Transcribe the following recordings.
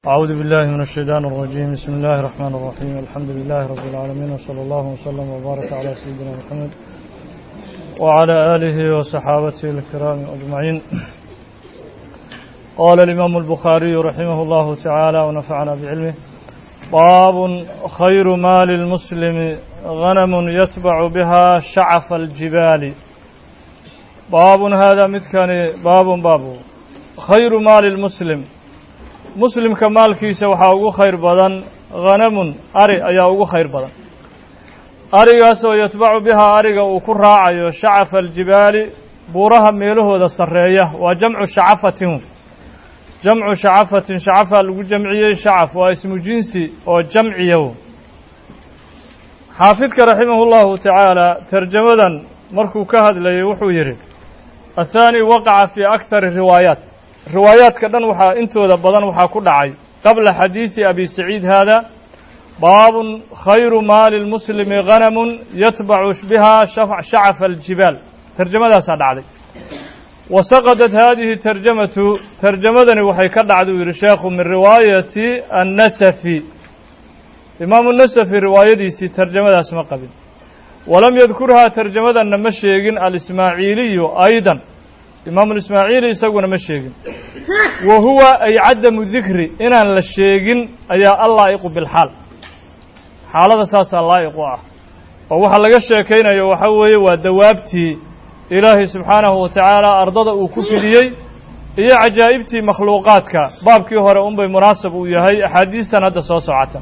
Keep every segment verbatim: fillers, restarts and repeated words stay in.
أعوذ بالله من الشيطان الرجيم. بسم الله الرحمن الرحيم. الحمد لله رب العالمين، وصلى الله وسلم وبارك على سيدنا محمد وعلى آله وصحابته الكرام أجمعين. قال الإمام البخاري رحمه الله تعالى ونفعنا بعلمه: باب خير مال المسلم غنم يتبع بها شعف الجبال. باب هذا متكان باب باب خير مال المسلم. muslimka maalkiisa waxaa ugu khayr badan khanamun ari ayaa ugu khayr badan, arigaasoo yatbacu bihaa ariga uu ku raacayo shacafa aljibaali buuraha meelahooda sarreeya. waa jamcu shacafatin, jamcu shacafatin shacafaa lagu jamciyey. shacaf waa ismu jinsi oo jamciyow. xaafidka raximahu llahu tacaala tarjamadan markuu ka hadlayay wuxuu yidhi: athaani waqaca fii akthari riwaayaat. riwaayaadka dhan waxaa intooda badan waxaa ku dhacay qabla xadiidi abi saciid haada: baabun khayru maali lmuslimi khanamun yatbacu bihaa shacafa aljibaal. tarjamadaasaa dhacday. wasaqadat haadihi tarjamatu, tarjamadani waxay ka dhacday uu yidhi sheekhu min riwaayati annasafi. imaamu nasafi riwaayadiisii tarjamadaas ma qabin. walam yadkurhaa, tarjamadanna ma sheegin alismaaciiliyu aydan. imaamu ismaaciili isaguna ma sheegin. wa huwa ay cadamu dikri, inaan la sheegin ayaa allaa'iqu bilxaal. xaalada saasaa laa'iqu ah, oo waxaa laga sheekaynayo waxaa weeye waa dawaabtii ilaahay subxaanahu wa tacaala ardada uu ku fidiyey iyo cajaa'ibtii makhluuqaadka. baabkii hore unbay munaasab uu yahay axaadiistan hadda soo socota.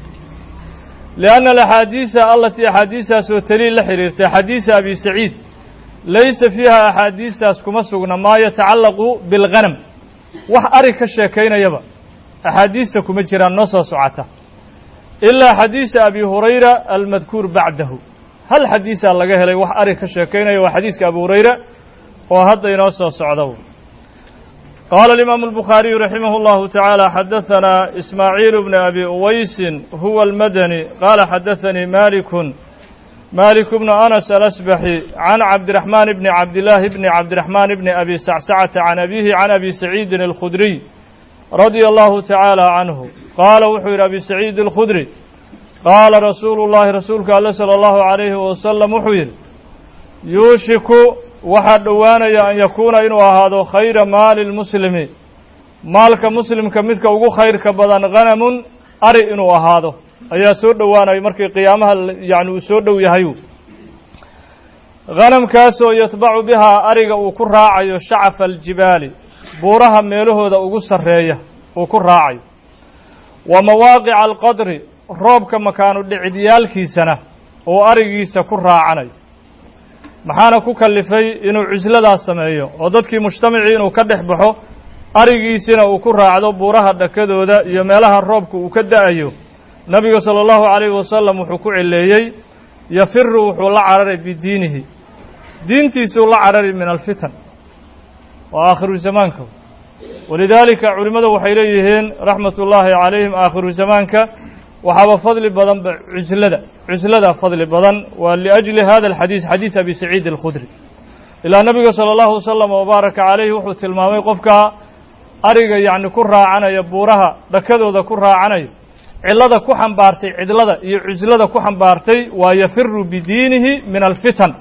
lianna alaxaadiisa allatii axaadiistaasoo taliil la xidhiirtay xadiisa abi saciid laysa fiiha axaadiistaas kuma sugna maa yatacallaqu bilghanam. wax ari ka sheekaynayaba axaadiista kuma jiraan noo soo socota, ilaa xadiisa abi hurayra almadkuur bacdahu. hal xadiisaa laga helay wax ari ka sheekaynaya, waa xadiiska abi hurayra oo hadda inoo soo socda. qaala alimaamu albukhaariyu raximah اllahu tacaala: xadahanaa ismaaciil bni abi uwaysin huwa almadani qaala xadaanii malikun مالك بن أنس الأسبحي عن عبد الرحمن بن عبد الله بن عبد الرحمن بن أبي سعسعة عن أبيه عن أبي سعيد الخدري رضي الله تعالى عنه قال: وحير أبي سعيد الخدري قال رسول الله رسولك الله صلى الله عليه وسلم وحير: يوشك وحد وانا أن يكون إنه هذا خير مال المسلم. مالك مسلم كمثك وقو خير كبدان غنم أري إنه هذا ayaa soo dhowaanaya markii qiyaamaha yani uu soo dhow yahayu. ghanamkaasoo yatbacu bihaa ariga uu ku raacayo shacafa aljibaali buuraha meelahooda ugu sarreeya uu ku raacayo. wa mawaaqica alqadri, roobka makaanu dhicidyaalkiisana uu arigiisa ku raacanayo. maxaana ku kallifay inuu cusladaas sameeyo oo dadkii mujtamacii inuu ka dhex baxo, arigiisina uu ku raacdo buuraha dhakadooda iyo meelaha roobka uu ka da'ayo? nabiga salى اllahu عalayhi wasalam wuxuu ku cileeyey: yafiru wuxuu la cararay bidiinihi, diintiisuu la carari min alfitan. waa aakhiru zamaanka. walidaalika culimmadu waxay leeyihiin raxmat ullaahi calayhim, aakhiru zamaanka waxaaba fadli badanba cuslada cuslada fadli badan. waa liأjli hada alxadiis, xadiis abi saciid alkhudri. ilaa nabiga salى اllahu wasalam wabaaraka calayhi wuxuu tilmaamay qofka ariga yacni ku raacanaya buuraha dhakadooda ku raacanaya, cillada ku xambaartay cidlada iyo cuslada ku xambaartay waa yafiru bidiinihi min alfitan.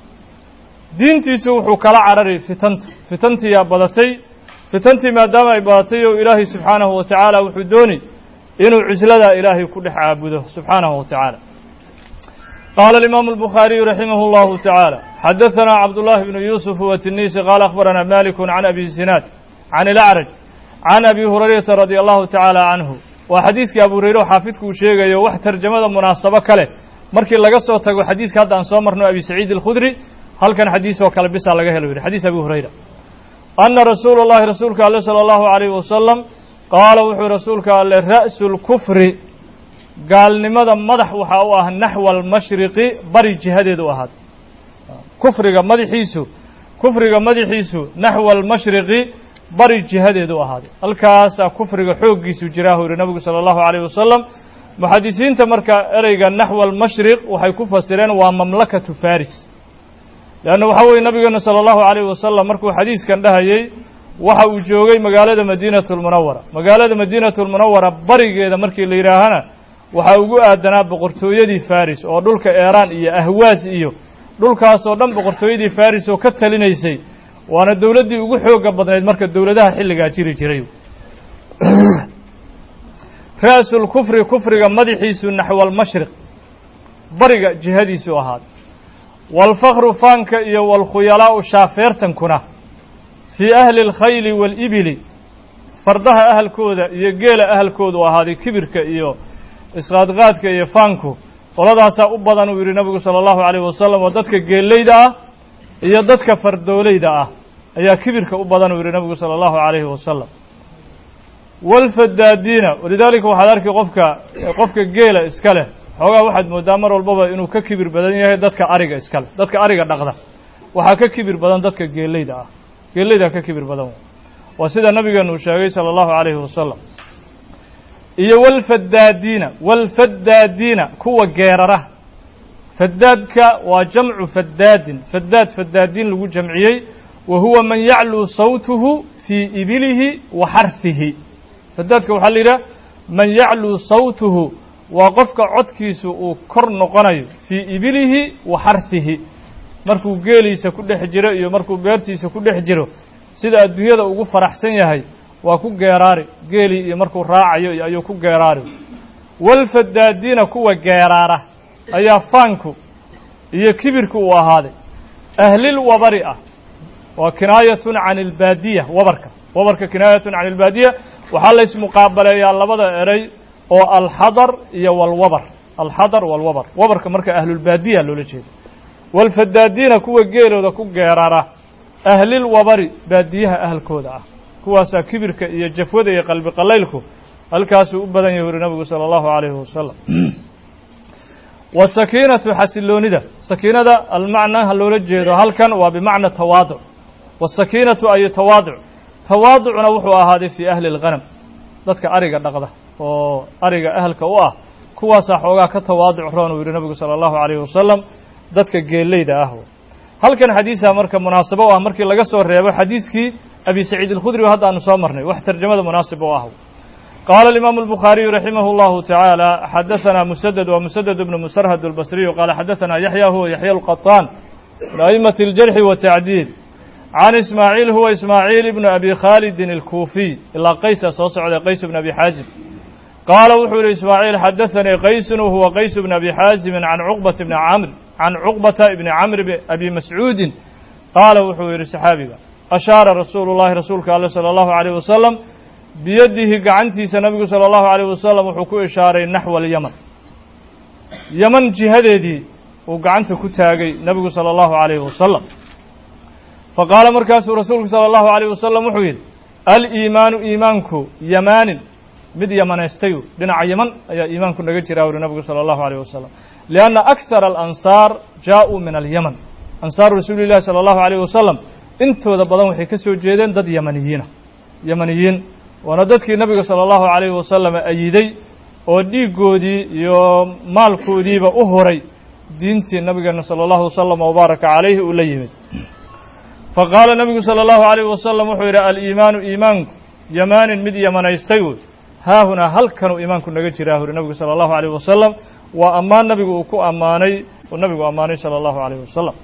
diintiisu wuxuu kala carari fitanta. fitantiyaa badatay. fitantii maadaama ay badatay oo ilaahay subxaanahu wa tacaala wuxuu dooni inuu cusladaa ilaahay ku dhex caabudo subxaanahu wa tacaala. qaala alimaamu albukhaariyu raximah اllahu tacaala: xadahanaa cabdullaahi bnu yuusuf watinisi qaala akhbaranaa malikun can abi zinaad can ilacraj can abi hurayrata radia allahu tacaala canhu. waa xadiiskii abu hurayre oo xaafidku uu sheegayo wax tarjamada munaasabo kale markii laga soo tago xadiiska hadda aan soo marno abi saciid alkhudri. halkan xadiis oo kale bisaa laga helo yidhi xadiis abi hurayra: anna rasuula اllahi rasuulka alle salى allahu عalayhi wasalam qaala wuxuu rasuulka alle: ra'su lkufri, gaalnimada madax waxaa u ah naxwa almashriqi, bari jihadeed u ahaad. kufriga madaxiisu kufriga madaxiisu naxwa almashriqi, bari jihadeed u ahaaday. halkaasaa kufriga xooggiisu jiraa uu yihi nabigu salى allahu عalayhi wasalam. muxadisiinta marka ereyga naxwa almashriq waxay ku fasireen waa mamlakatu faris. leanna waxaa weeye nabigeena salى allahu عalayhi wasalam markuu xadiiskan dhahayey waxa uu joogay magaalada Madiinatul Munawwara magaalada Madiinatul Munawwara barigeeda markii la yiraahana waxa ugu aadanaa boqortooyadii Faris oo dhulka Iran iyo Ahwaas iyo dhulkaas oo dhan boqortooyadii Faris oo ka talinaysay waana dawladdii ugu xooga badnayd marka dawladaha xilliga jiri jiray raasul kufri kufriga madaxiisu naxwal mashriq bariga jihadiisu ahaad wal fakhru fanka iyo wal khuyalaa shaafeertankuna fi ahli al khayl wal ibli fardaha ahlkooda iyo geela ahlkoodu ahaaday kibirka iyo isqaadqaadka iyo fanku qoladaas u badan uu yiri nabigu sallallahu alayhi wasallam oo dadka geeleyda ah iyo dadka fardoolayda ah ayaa kibirka u badan uu yiri nabigu sallallahu alayhi wasallam wal fadaadina walidaalika waxa arkay qofka qofka geela iska leh xogaa waxaad moodaa mar walba inuu ka kibir badan yahay dadka ariga iska leh dadka ariga dhaqda waxa ka kibir badan dadka geeleyda ah geeleyda ka kibir badan waa sida nabigeenu uu sheegay sallallahu alayhi wasallam iyo wal fadaadina wal fadaadina kuwa geerara fadaadka waa jamcu fadaadin fadaad fadaadin lagu jamciyay wa huwa man ya'lu sawtuhu fi ibilihi wa harfihi fadaadka waxa la yiraahdaa man ya'lu sawtuhu wa qofka codkiisu uu kor noqonayo fi ibilihi wa harfihi markuu geeliisa ku dhex jiro iyo markuu beertiisa ku dhex jiro sida adduunyada ugu faraxsan yahay waa ku geeraari geeli iyo markuu raacayo ayuu ku geeraari wal fadaadina kuwa geeraara ayaa fanku iyo kibirku u ahaaday ahlil wabari ah wa kinayatun anil baadiya wabarka wabarka kinayatun anil baadiya waxa la ismu qaabaleeyaa labada eray oo al hadar iyo wal wabar al hadar wal wabar wabarka marka ahlul baadiya loo jeedo wal fadaadina kuwa geelooda ku geeraara ahlil wabari baadiyaha ahlkooda ah kuwaasa kibirka iyo jafwada iyo qalbi qalaylku halkaas u badan yahay nabigu sallallahu alayhi wasallam wasakinatu hasilonida sakinada al macna haloola jeedo halkan waa bi macna tawaadu wasakinatu ay tawaadu tawaaduna wuxuu ahaaday fi ahli al ghanam dadka ariga dhaqda oo ariga ahlka u ah kuwaasa xoogaa ka tawaadu roon uu nabigu sallallahu alayhi wasallam dadka geeleyda ah halkan xadiisa marka munaasabo ah markii laga soo reebo xadiiskii أبي سعيد الخدري وهذا نصامرني واحترجمه مناسب وأهو قال الإمام البخاري رحمه الله تعالى حدثنا مسدد ومسدد بن مسرهد البصري قال حدثنا يحيى هو يحيى القطان من أئمة الجرح والتعديل عن إسماعيل هو إسماعيل بن أبي خالد الكوفي إلا قيس صوصع قيس بن أبي حازم قال وحول إسماعيل حدثني قيس وهو قيس بن أبي حازم عن عقبة بن عمرو عن عقبة بن عمرو أبي مسعود قال وحول صحابي أشار رسول الله رسولك الله صلى الله عليه وسلم بيده قعنتي سنبي صلى الله عليه وسلم وحكو إشارة نحو اليمن يمن جهدي وقعنت كتاقي نبي صلى الله عليه وسلم فقال مركز رسولك صلى الله عليه وسلم وحويل الإيمان إيمانك يمان مد يمن يستيو دنع يمن أي إيمانك نجترا ونبي صلى الله عليه وسلم لأن أكثر الأنصار جاءوا من اليمن أنصار رسول الله صلى الله عليه وسلم intooda badan waxay ka soo jeedeen dad yamaniyiin yamaniyiin wana dadkii nabiga sallallahu alayhi wasallam ayiday oo dhiigoodii iyo maalkoodiiba u horay diintii nabiga sallallahu alayhi wasallam oo baraka alayhi u la yimid faqala nabiga sallallahu alayhi wasallam wuxuu yiri al iimaanu iimaanku yamanin mid yamanaystay ha huna halkanu iimaanku naga jiraa hore nabiga sallallahu alayhi wasallam wa amaan nabigu uu ku amaanay oo nabigu amaanay sallallahu alayhi wasallam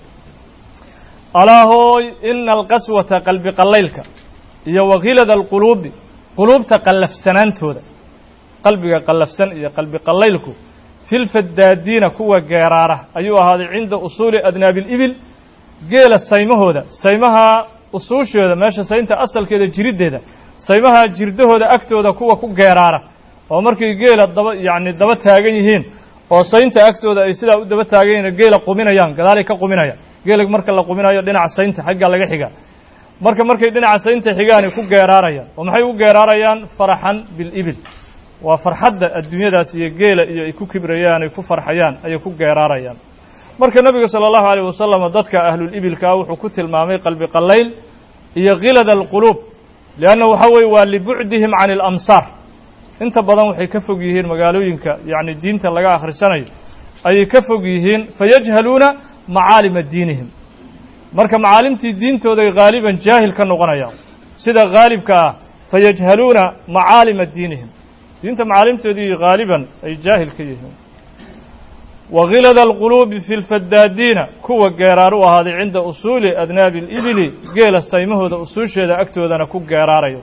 ألا هوي إن القسوة قلب قليلك يا وغلد القلوب قلوب تقلف سنان تودا قلبك قلف سن يا قلب قليلك في الفدادين كوا جرارة أيها هذا عند أصول أدناب الإبل جيل السيمه هذا سيمها أصول شو هذا ماشي سينت أصل كده جريد هذا سيمها جرده هذا أكتو هذا كوا كوا جرارة ومركي جيل الضب يعني الضبط تاجينهين وسينت أكتو هذا يصير الضبط تاجين جيل قومنا يان كذلك قومنا يان geelag marka la qubinayo dhinaca saynta xagga laga xiga marka markay dhinaca saynta xigaan ku geeraarayaan oo maxay u geeraarayaan faraxan bil ibil wa farxadda adduunyadaas iyo geela iyo ay ku kibrayaan ay ku farxayaan ay ku geeraarayaan marka nabiga sallallahu alayhi wasallam dadka ahlul ibilka wuxuu ku tilmaamay qalbi qallayl iyo qilad al qulub lianna waxa way waa li bu'dihim an al amsar inta badan waxay ka fog yihiin magaalooyinka yaani diinta laga akhrisanayo ay ka fog yihiin fayajhaluna معالم دينهم marka macaalimtii diintooda ay qaaliban jaahil ka noqonayaan sida gaalibka ah fayajhaluuna macaalima diinihim diinta macaalimtoodii gaaliban ay jaahil ka yihiin wagilada alquluubi fi lfadaadiina kuwa geeraar u ahaaday cinda usuuli adnaabi alibili geela saymahooda usuusheeda agtoodana ku geeraarayo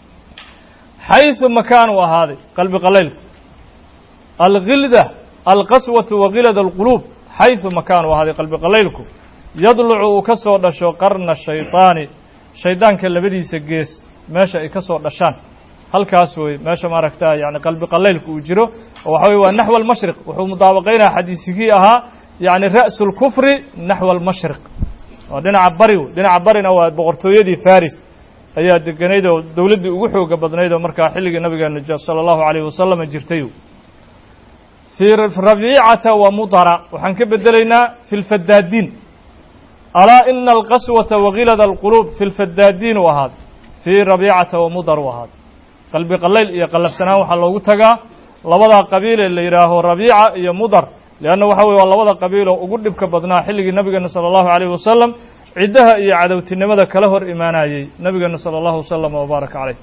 xayثu makaan u ahaaday qalbi qalaylku algilda alqaswatu wagilada alquluub xayثu makaan u ahaaday qalbi qalaylku yadlucu uu ka soo dhasho qarna shayطaani shaydaanka labadiisa gees meesha ay ka soo dhashaan halkaas wey meesha maaragtaa yani qalbi qalaylku uu jiro oo waxa weye waa naxw almashriq wuxuu mudaabaqaynaya xadiisigii ahaa yani ra'su lkufri naxw almashriq waa dhinaca bari dhinaca barina waa boqortooyadii faris ayaa deganayd oo dowladdii ugu xooga badnayd oo markaa xilligii nabigeena sala allahu alayhi wasalam jirtay fii rabiicata wa mudara waxaan ka bedelaynaa fi lfadaadiin alaa ina alqaswata wagilada alquluub fi lfadaadiin u ahaad fii rabiicata wa mudar u ahaad qalbi qalayl iyo qallafsanaan waxaa loogu tagaa labadaa qabiile la yidhaaho rabiica iyo mudar leanna waxa weye waa labada qabiiloo ugu dhibka badnaa xilligii nabigeena sala allahu alayhi wasalam ciddaha iyo cadowtinimada kala hor imaanayey nabigeena salى اllahu waslama wbaaraka calayh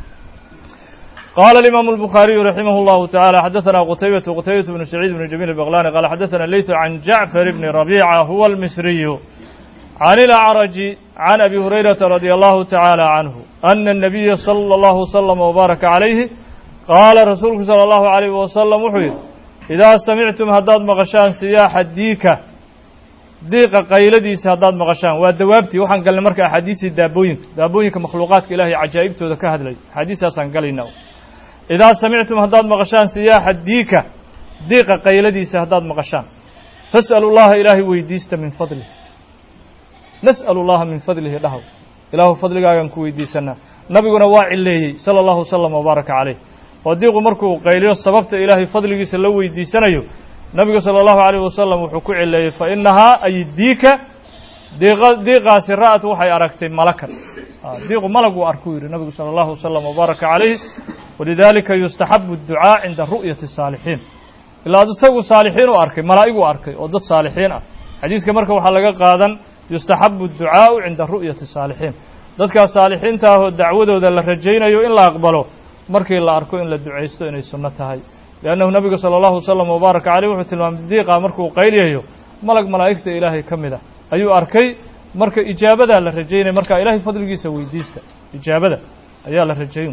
qaala alimaamu albukhaariyu raximah اllahu taعala xadaثana qutaybatu qutaybatu bnu saciid bnu jamiil baqlani qaala xadaثana leytu can jacfar bni rabiica huwa almisriyu can ilacraji can abi hurayrata radi allahu taعaalى canhu ana الnabiya salى اllahu wslama wbaaraka calayhi qaala rasuulku salى اllahu عalayh wasalam wuxuu yidhi idaa samictum haddaad maqashaan siyaaxa diika diiqa qayladiisa haddaad maqashaan waa dawaabtii waxaan galnay marka axaadiistii daabooyinka daabooyinka makhluuqaadka ilahay cajaa'ibtooda ka hadlay axaadiistaasaan galayna idaa samictum haddaad maqashaan siyaaxa diika diiqa qayladiisa haddaad maqashaan fas'alu llaha ilaahay weydiista min fadlih nas'alu llaha min fadlihi dhahaw ilaahu fadligaagaan ku weydiisanaa nabiguna waa cileeyey sala allahu wasalam wbaaraka calayh oo diiqu markuu qayliyo sababta ilaahay fadligiisa la weydiisanayo nabigu salى اllahu عalيه wasalam wuxuu ku cileeyey fainahaa ay diika diiqa diiqaasi ra'at waxay aragtay malakan diiqu malag uu arkuu yidhi nabigu salى اllahu wasalam wbaaraka calayh walidalika yustaxabu الducaa cinda ru'yati الsaalixiin ilaa isagu saalixiin u arkay malaa'ig u arkay oo dad saalixiin ah xadiiska marka waxaa laga qaadan yustaxabu الducaau cinda ru'yati الsaalixiin dadkaas saalixiinta ah oo dacwadooda la rajaynayo in la aqbalo markii la arko in la ducaysto inay sunno tahay liannahu nabigu sala allahu wasalam wbaaraka caleyh wuxuu tilmaamay diiqa markuu qayliyayo malag malaa'igta ilaahay ka mid ah ayuu arkay marka ijaabadaa la rajaynaya marka ilaahay fadligiisa weydiista ijaabada ayaa la rajayn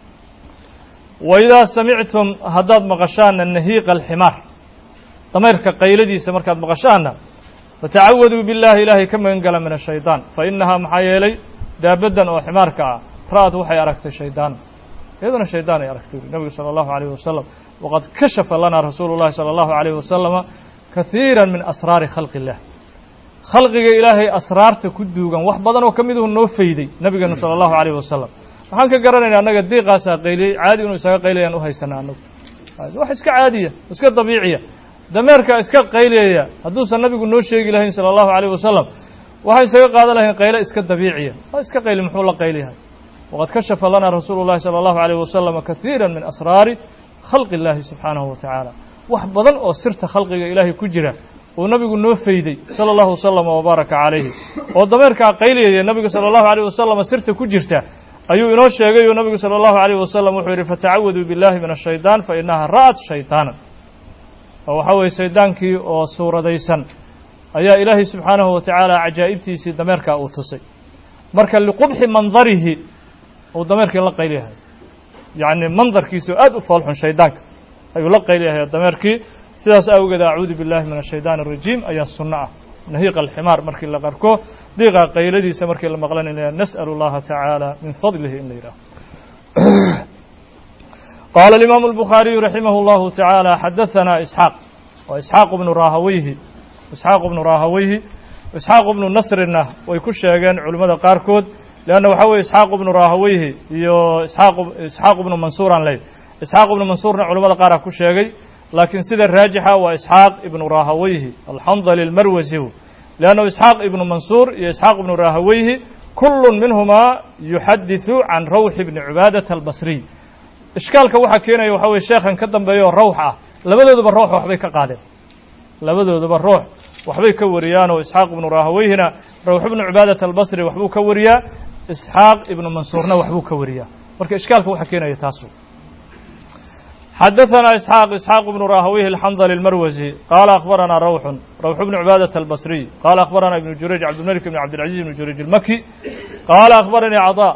wa idaa samictum haddaad maqashaana nahiiqa alximaar dameyrka qayladiisa markaad maqashaana fatacawaduu billahi ilaahay ka magan gala min ashaydaan fa inahaa maxaa yeelay daabaddan oo ximaarka ah ra'ad waxay aragtay shaydaan iyaduna shaydaan ay aragtay nabigu salى اllahu عalيyh wasalam waqad kashafa lana rasuulu اllahi salى اllahu عalيyh wasalama kahiira min asraari khalqi اllah khalqiga ilaahay asraarta ku duugan wax badan oo ka miduhu noo fayday nabigeenu salى اllahu عalيyh wasalam waxaan ka garanayna annaga diiqaasaa qayliyey caadi inuu isaga qayliyaan u haysanaa annagu wax iska caadiya iska dabiiciya dameerka iska qayliyaya hadduusan nabigu noo sheegi lahayn salى اllahu عalيyh wasalam waxay isaga qaadan lahayn qaylo iska dabiiciya waa iska qayli muxuu la qayliyahay waqad kashafa lana rasuulu اllahi salى اllahu عalيyh wasalama kahiira min asraari khalqi اllahi subxaanahu wa tacaala wax badan oo sirta khalqiga ilaahay ku jira uu nabigu noo fayday salى اllahu wasalama wbaaraka calayhi oo dameerkaa qayliyaya nabigu salى اllahu عalيyh wasalama sirta ku jirta ayuu inoo sheegay oo nabigu salى اllahu عalيyh wasalam wuxuu yidhi fatacawaduu billahi min الshayطaan fainaha ra'at shayطaanan oo waxaa weeye shaydaankii oo suuradaysan ayaa ilaahay subxaanahu wa tacaala cajaa'ibtiisii dameerkaa uu tusay marka liqubxi mandarihi uu dameerkii la qayliyahay yacni mandarkiisa oo aad u foolxun shaydaanka ayuu la qayliyahay dameerkii sidaas awgeed acuudu billahi min ashaytaan الrajiim ayaa sunno ah nahiiqa alximaar markii la qarko diiqa qayladiisa markii la maqlanaya nas'alu اllaha tacaala min fadlihi in la yidhaaho qaala alimaamu albukhaariyu raximah اllahu tacaala xadaثana isxaaq wa isxaaq bnu rahaweyhi isxaaq bnu rahaweyhi isxaaq bnu nasrina way ku sheegeen culimmada qaarkood leanna waxaa weye isxaaq ibnu rahaweyhi iyo isxaaq isxaaq ibnu mansuuran ley isxaaq ibnu mansuurna culamada qaara ku sheegay laakiin sida raajixa waa isxaaq ibnu rahaweyhi alxandali almarwasi leannahu isxaaq ibnu mansuur iyo isxaaq ibnu rahaweyhi kullun minhumaa yuxadiثu can rawx bni cibaadata albasriy ishkaalka waxaa keenaya waxaa weye sheekhan ka dambeeya oo rawx ah labadooduba ruux waxbay ka qaadeen labadooduba ruux waxbay ka wariyaan oo isxaaq ibnu rahaweyhina rawx ibnu cibaadata albasri waxbuu ka wariyaa isxaaq ibnu mansuurna waxbuu ka wariyaa marka ishkaalka waxa keenaya taasu حدثنا إسحاق إسحاق بن راهويه الحنظلي المروزي قال أخبرنا روح روح بن عبادة البصري قال أخبرنا ابن جريج عبد الملك بن عبد العزيز بن جريج المكي قال أخبرني عطاء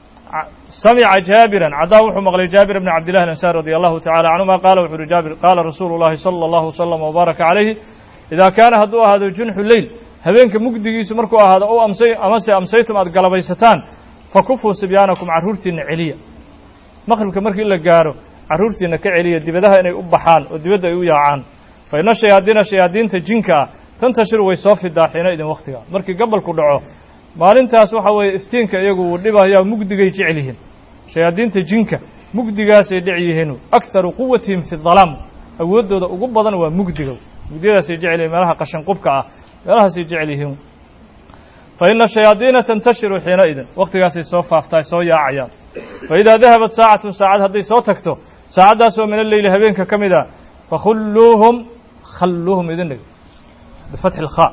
سمع جابرا عطاء وحو مغلي جابر بن عبد الله الأنصاري رضي الله تعالى عنهما قال وحو جابر قال رسول الله صلى الله وسلم وبارك عليه إذا كان هدوء هذا جنح الليل هبينك مقدقيس مركو هذا أو أمسي أمسي أمسيتم أدقلبيستان فكفوا سبيانكم عرورتين عليا مخلوك مركي إلا قارو carruurtiina ka celiya dibadaha inay u baxaan oo dibadda ay u yaacaan fa inna shayaadiina shayaadiinta jinka ah tantashir way soo fidaaxiina idin wakhtiga markii gabalku dhaco maalintaas waxa weeye iftiinka iyagu uu dhibayaa mugdigay jecel yihiin shayaadiinta jinka mugdigaasay dhici yihiin aktaru quwatihim fi dhalaam awoodooda ugu badan waa mugdiga mugdigaasay jecel yihiin meelaha qashan qubka ah meelahaasay jecel yihiin fa inna shayaadiina tantashiru xiina idin wakhtigaasay soo faaftaa soo yaacayaan fa idaa dahabat saacatun saacad hadday soo tagto saacadaasoo min alleyli habeenka ka mid a fakhulluuhum khalluuhum idin dhig bifatxi ilkhaa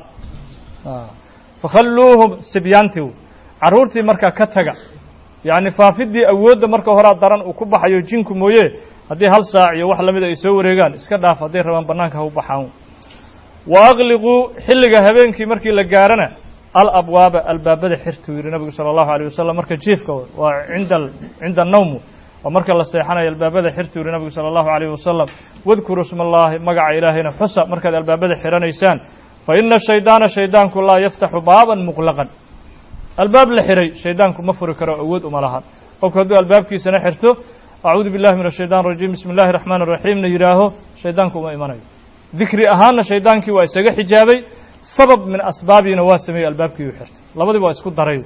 fakhalluuhum sibyaantii carruurtii markaa ka taga yacni faafiddii awoodda marka horaa daran uu ku baxayo jinku mooye haddii hal saac iyo wax lamida ay soo wareegaan iska dhaaf hadday rabaan bannaanka ha u baxaan wa agliquu xilliga habeenkii markii la gaarana alabwaaba albaabada xirtuu yidhi nabigu sala allahu alayh wasalam marka jiifka waa cinda cinda annawmu oo marka la seexanayo albaabada xirtuu yidhi nabigu sala allahu alayh wasalam wadkuruu isma allaahi magaca ilaahayna xusa markaad albaabada xiranaysaan fa ina shaydaana shaydaanku laa yaftaxu baaban muqlaqan albaab la xiray shaydaanku ma furi karo awood uma lahan qofku hadduu albaabkiisana xirto acuudu billahi min ashaytaan arajiim bismi illahi raxmaan araxiimna yidhaaho shaydaanku uma imanayo dikri ahaanna shaydaankii waa isaga xijaabay sabab min asbaabiina waa sameeyey albaabkii uu xirtay labadii waa isku daray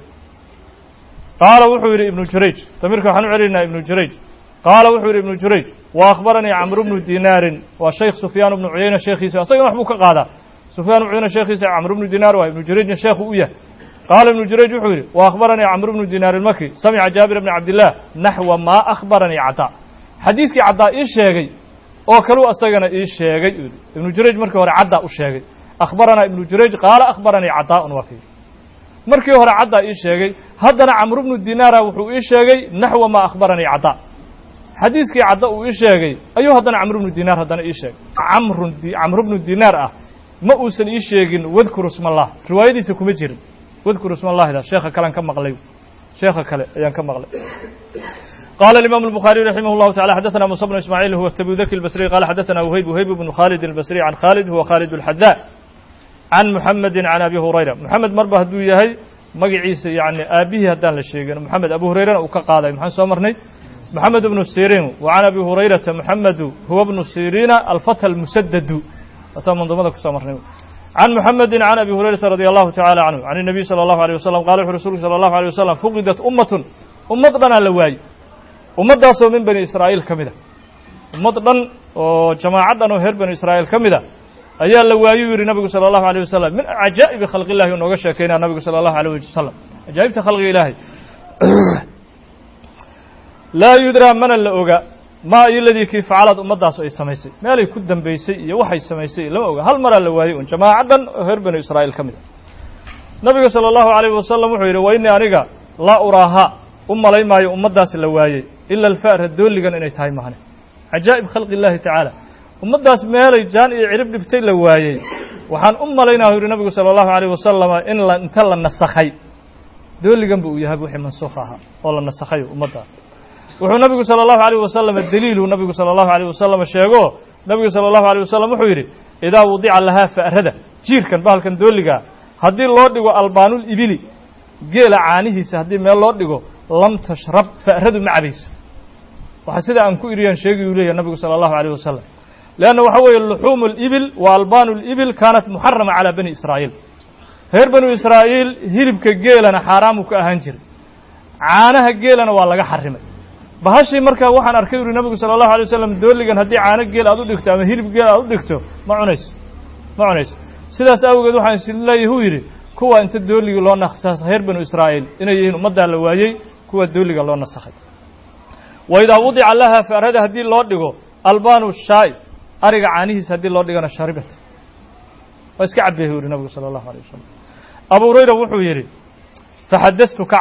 qaala wuxuu yidhi ibnu jurayj damiirka waxaan u celinaynaa ibnu jurayj qaala wuxuu yidhi ibnu jurayj wa akhbaranii camru bnu dinaarin waa shaykh sufyaan bnu cuyayna sheekhiisa asagana wax buu ka qaadaa sufyaan bnu cuyayna sheekhiisa camru bnu dinaar waa ibnu jurayjna sheekhu u yahay qaala ibnu jurayj wuxuu yidhi wa akhbaranii camru bnu dinaar ilmaki samica jaabir bni cabdillaah naxwa maa akhbaranii cadaa xadiiskii caddaa ii sheegay oo kaluu asagana ii sheegay uu yidhi ibnu jurayj markii hore caddaa u sheegay akhbaranaa ibnu jurayj qaala akhbaranii cadaa'un waa kii markii hore caddaa ii sheegay haddana camru bnu dinaara wuxuu ii sheegay naxwa maa akhbaranii cadaa xadiiskii cadda uu ii sheegay ayuu haddana camru bnu dinaar haddana ii sheegay camrun camru bnu dinaar ah ma uusan ii sheegin wadkuru isma allah riwaayadiisa kuma jirin wadkuru isma allahda sheekha kalean ka maqlay sheekha kale ayaan ka maqlay قال الإمام البخاري رحمه الله تعالى حدثنا موسى بن إسماعيل هو التبوذكي البصري قال حدثنا وهيب وهيب بن خالد البصري عن خالد هو خالد الحذاء عن محمد عن أبي هريرة محمد مربه هدو يهي مقعيس يعني أبيه هدان للشيء محمد أبو هريرة وكقاضي محمد سومرني محمد بن السيرين وعن أبي هريرة محمد هو ابن السيرين الفتى المسدد وتم ضمنك سومرني عن محمد عن أبي هريرة رضي الله تعالى عنه عن النبي صلى الله عليه وسلم قال رسول صلى الله عليه وسلم فقدت أمة أمة بنا لواي ummadaasoo min bani israa'iil ka mid a ummad dhan oo jamaacad dhan oo reer bani israa'iil ka mid a ayaa la waayuu yidhi nabigu sala allahu alayh wasalam min cajaa'ibi khalqi illahi uu nooga sheekaynaya nabigu sala allahu alayh wasalam cajaa'ibta khalqiga ilaahay laa yudraa mana la oga maa iyo ladii kii facalad ummaddaas ay samaysay meelay ku dambaysay iyo waxay samaysay lama oga hal maraa la waayey un jamaacad dhan oo reer bani israa'iil ka mid a nabigu sala allahu alayh wasalam wuxuu yidhi wa innii aniga laa uraaha u malay maayo ummaddaas la waayey ila alfa'ra dooligan inay tahay mahane cajaa'ib khalqi illaahi tacaala ummaddaas meelay jaan iyo cirib dhibtay la waayey waxaan u malaynaa u yidhi nabigu sala allahu alayh wasalama in la inta la nasakhay dooligan bu uu yahay wixii mansuukh ahaa oo la nasakhayo ummaddaa wuxuu nabigu sala allahu alayh wasalama daliiluu nabigu sala allahu alayh wasalama sheego nabigu sala allahu alayh wasalam wuxuu yidhi idaa wudica lahaa fa'rada jiirkan bahalkan dooligaa haddii loo dhigo albaanul ibili geela caanihiisa haddii meel loo dhigo lam tashrab fa'radu ma cabayso waxaa sida aan ku iriyaan sheegi uu leeyahay nabigu sala allahu alayh wasalam leanna waxa weeye luxuumu libil wa albaanu libil kaanat muxarama calaa bani israa'iil reer banu israa'iil hilibka geelana xaaraamuu ka ahaan jiray caanaha geelana waa laga xarimay bahashii markaa waxaan arkay u yihi nabigu sala allahu alay wasalam dooligan haddii caano geel aad u dhigto ama hilib geel aad u dhigto ma cunayso ma cunayso sidaas awgeed waxaan is leeyahy uu yidhi kuwa inta dooligii loo nakhsaasay reer banu israa'iil inay yihiin ummaddaa la waayey kuwa dooliga loo nasakhay wa idaa wudica laha fa'rada haddii loo dhigo albaanu shaay ariga caanihiisa haddii loo dhigana sharibat waa iska cabeeyey u yihi nabigu sala allahu alayh wasalam abu hurayra wuxuu yidhi faxadastu kacban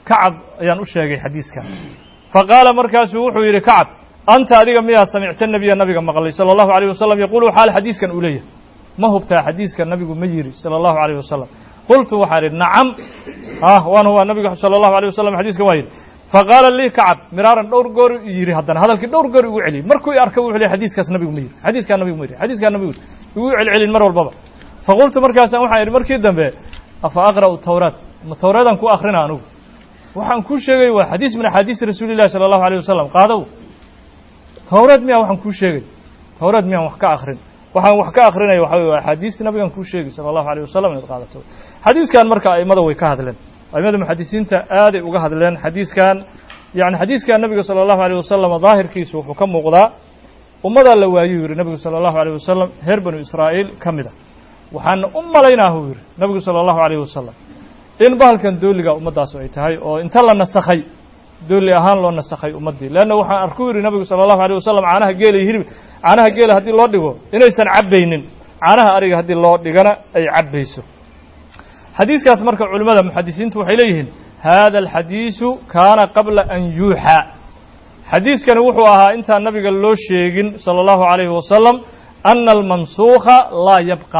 kacab ayaan u sheegay xadiiskan faqaala markaasuu wuxuu yidhi kacab anta adiga miyaa samicta nabiya nabiga maqlay sala allahu alayh wasalam yaquulu xaal xadiiskan uu leeyahay ma hubtaa xadiiska nabigu ma yiri sala allahu alayh wasalam qultu waxaan idhi nacam ah waan hubaa nabiga sala allahu alayh wasalam xadiiskan waa yidhi faqaala lii kacab miraaran dhowr goor yidhi haddana hadalkii dhowr goor igu celiyey markuu i arkay wuxuu leey xadiiskaas nabigu ma yiri xadiiskaa nabigu ma yiri xadiiskaa nabigu igu celcelin mar walbaba faqultu markaasaan waxaan idhi markii dambe afa aqra'u tawraat ma tawraadaan ku akhrina anugu waxaan kuu sheegay waa xadiis min axaadiisi rasuuli llahi sala allahu alayh wasalam qaadaw tawraad miyaa waxaan kuu sheegay tawraad miyaan wax ka akrin waxaan wax ka akrinaya waxa wey waa axaadiista nabigan kuu sheegay sala allahu alayh wasalam inaad qaadato xadiiskan marka a'immada way ka hadleen a'immada muxadisiinta aaday uga hadleen xadiiskan yani xadiiskan nabiga sala allahu alayh wasalam daahirkiisu wuxuu ka muuqdaa ummadaa la waayuu yidhi nabigu sala allahu alayh wasalam reer banu israa'iil ka mid a waxaana u malaynaa huu yidhi nabigu sala allahu alayh wasalam in bahalkan dooliga ummaddaasu ay tahay oo inta la nasakhay dooli ahaan loo nasakhay ummaddii leanna waxaan arku yidhi nabigu sala allahu alayh wasalam caanaha geela iyo hilib caanaha geela haddii loo dhigo inaysan cabbaynin caanaha ariga haddii loo dhigana ay cabbayso xadiiskaas marka culimmada muxadisiintu waxay leeyihiin hada alxadiisu kaana qabla an yuuxaa xadiiskani wuxuu ahaa intaan nabiga loo sheegin sala allahu alayhi wasalam ana almansuukha laa yabqa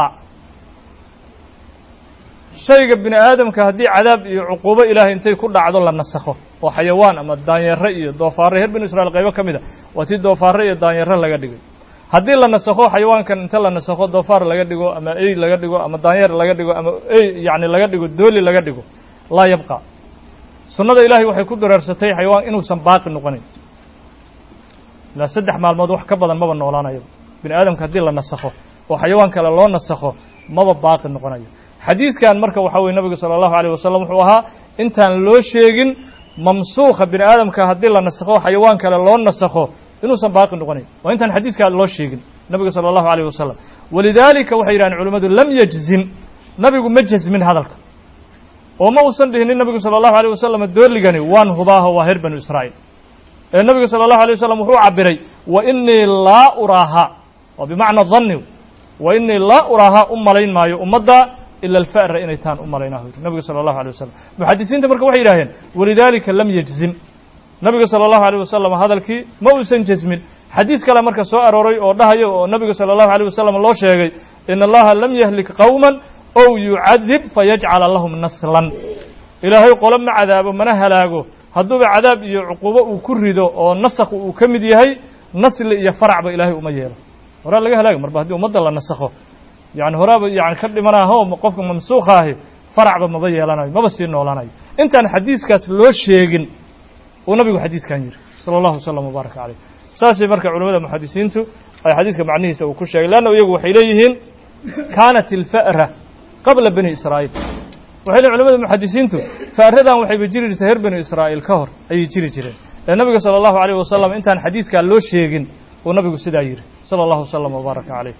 shayga bini aadamka haddii cadaab iyo cuquubo ilaahay intay ku dhacdo la nasakho oo xayawaan ama daanyare iyo doofaarre reer binu israiil qaybo ka mid a waa tii doofaarre iyo daanyare laga dhigay haddii la nasakho xayawaankan inta la nasakho doofaar laga dhigo ama ey laga dhigo ama daanyeer laga dhigo ama ey yacni laga dhigo dooli laga dhigo laa yabqa sunnada ilaahay waxay ku daraarsatay xayawaan inuusan baaqi noqonayn ilaa saddex maalmood wax ka badan maba noolaanayo bini aadamka haddii la nasakho oo xayawaan kale loo nasakho maba baaqi noqonayo xadiiskan marka waxaa weye nabigu sala allahu alayh wasalam wuxuu ahaa intaan loo sheegin mamsuukha bini aadamka haddii la nasakho xayawaan kale loo nasakho inuusan baaqi noqonayn waa intaan xadiiskaa loo sheegin nabiga sala allahu alayh wasalam walidaalika waxay yidhahdeen culimmadu lam yajzim nabigu ma jasmin hadalka oo ma uusan dhihinin nabigu sala allahu alayh wasalam dooligani waan hubaaho waa reer banu israa'iil ee nabiga sala allahu alayh wasalam wuxuu cabiray wa inii laa uraaha waa bimacna danni wa inii laa uraaha u malayn maayo ummadda ila alfa'ra inay taan u malaynahu yidhi nabiga sala allahu alayh wasalam muxadisiinta marka waxay yidhahdeen walidaalika lam yajzim nabiga sala allahu alayh wasalam hadalkii ma uusan jasmin xadiis kale marka soo arooray oo dhahayo oo nabiga sala allahu alayh wasalam loo sheegay in allaha lam yahlik qowman ow yucadib fayajcala lahum naslan ilaahay qolo ma cadaabo mana halaago hadduuba cadaab iyo cuquubo uu ku rido oo nasakh uu ka mid yahay nasli iyo faracba ilaahay uma yeelo horaa laga halaaga marba haddii ummadda la nasakho yani horaaba yani ka dhimanaaho qofka mamsuukha ahi faracba maba yeelanayo maba sii noolaanayo intaan xadiiskaas loo sheegin uu nabigu xadiiskan yidhi sala allahu wasalam wbaaraka caleyh saasay marka culimmada muxadisiintu ay xadiiska macnihiisa uu ku sheegay leanna iyagu waxay leeyihiin kaanat ilfa'ra qabla bani israa'iil waxay leeyihin culimada muxadisiintu fa'radan waxayba jiri jirtay reer bani israa'iil ka hor ayay jiri jireen ee nabiga sala allahu alayh wasalam intaan xadiiskaa loo sheegin uu nabigu sidaa yidhi sala allahu wasalam wbaaraka caleyh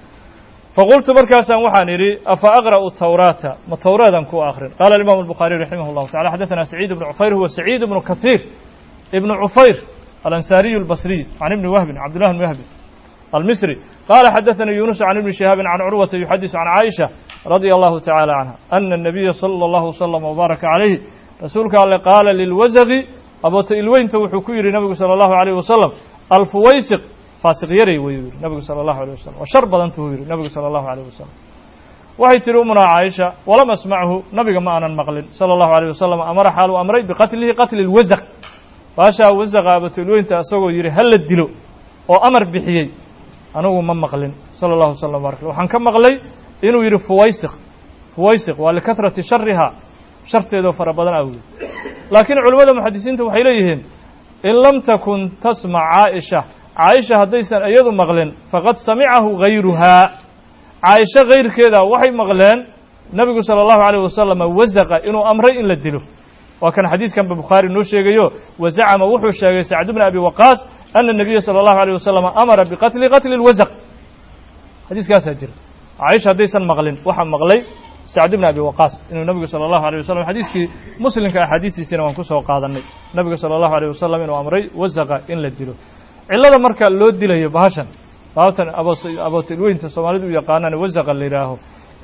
faqultu markaasaan waxaan idhi afa aqra'u tawraata ma tawraadan ku akrin qaala alimaamu albukhaariy raximah llahu tacala xadaثana saciid ibnu cufayr huwa saciid ibnu kahiir ibnu cufayr alansaariyu albasriy can ibni wahbin cabdillah bni wahbin almisri qaala xadaثanii yunus can ibni shihaabin can curwata yuxadiثu can caaisha radia allahu tacala canha ana الnabiya salى allahu wasalam wbaaraka calayhi rasuulka alle qaala lilwasaqi aboota ilweynta wuxuu ku yidhi nabigu salى allahu alayh wasalam alfuwaysiq faasiq yaray wayuu yidhi nabigu sala allahu alayh wasalam oo shar badantuu yidhi nabigu sala allahu alayh wasalam waxay tihi umunaa caaisha walam asmachu nabiga ma aanan maqlin sala allahu alayh wasalam amara xaal uu amray biqatlihi qatli lwasaq baashaa wasaqa abatulweynta isagoo yidhi ha la dilo oo amar bixiyey anigu ma maqlin sala allahu wasalam barak waxaan ka maqlay inuu yidhi fuwaysiq fuwaysiq waa likahrati shariha sharteedoo fara badan awgeed laakiin culimmada muxadisiinta waxay leeyihiin in lam takun tasmac caaisha caaisha haddaysan iyadu maqlin faqad samicahu gayruhaa caaisha kayrkeeda waxay maqleen nabigu sala allahu alayh wasalam wasaqa inuu amray in la dilo waa kan xadiiskanba bukhaari noo sheegayo wazacama wuxuu sheegay sacd bni abi waqaas ana nabiya sala allahu alayh wasalam amara biqatli qatli lwasaq xadiiskaasaa jira caaisha haddaysan maqlin waxaa maqlay sacd bni abi waqaas inuu nabigu sala allahu alayh wasalam xadiiskii muslimka axaadiistiisina waan ku soo qaadanay nabigu sala allahu alayh wasalam inuu amray wasaqa in la dilo cillada marka loo dilayo bahashan baabtan aboot ilweynta soomaalidu u yaqaanaan wasaqa la yidhaaho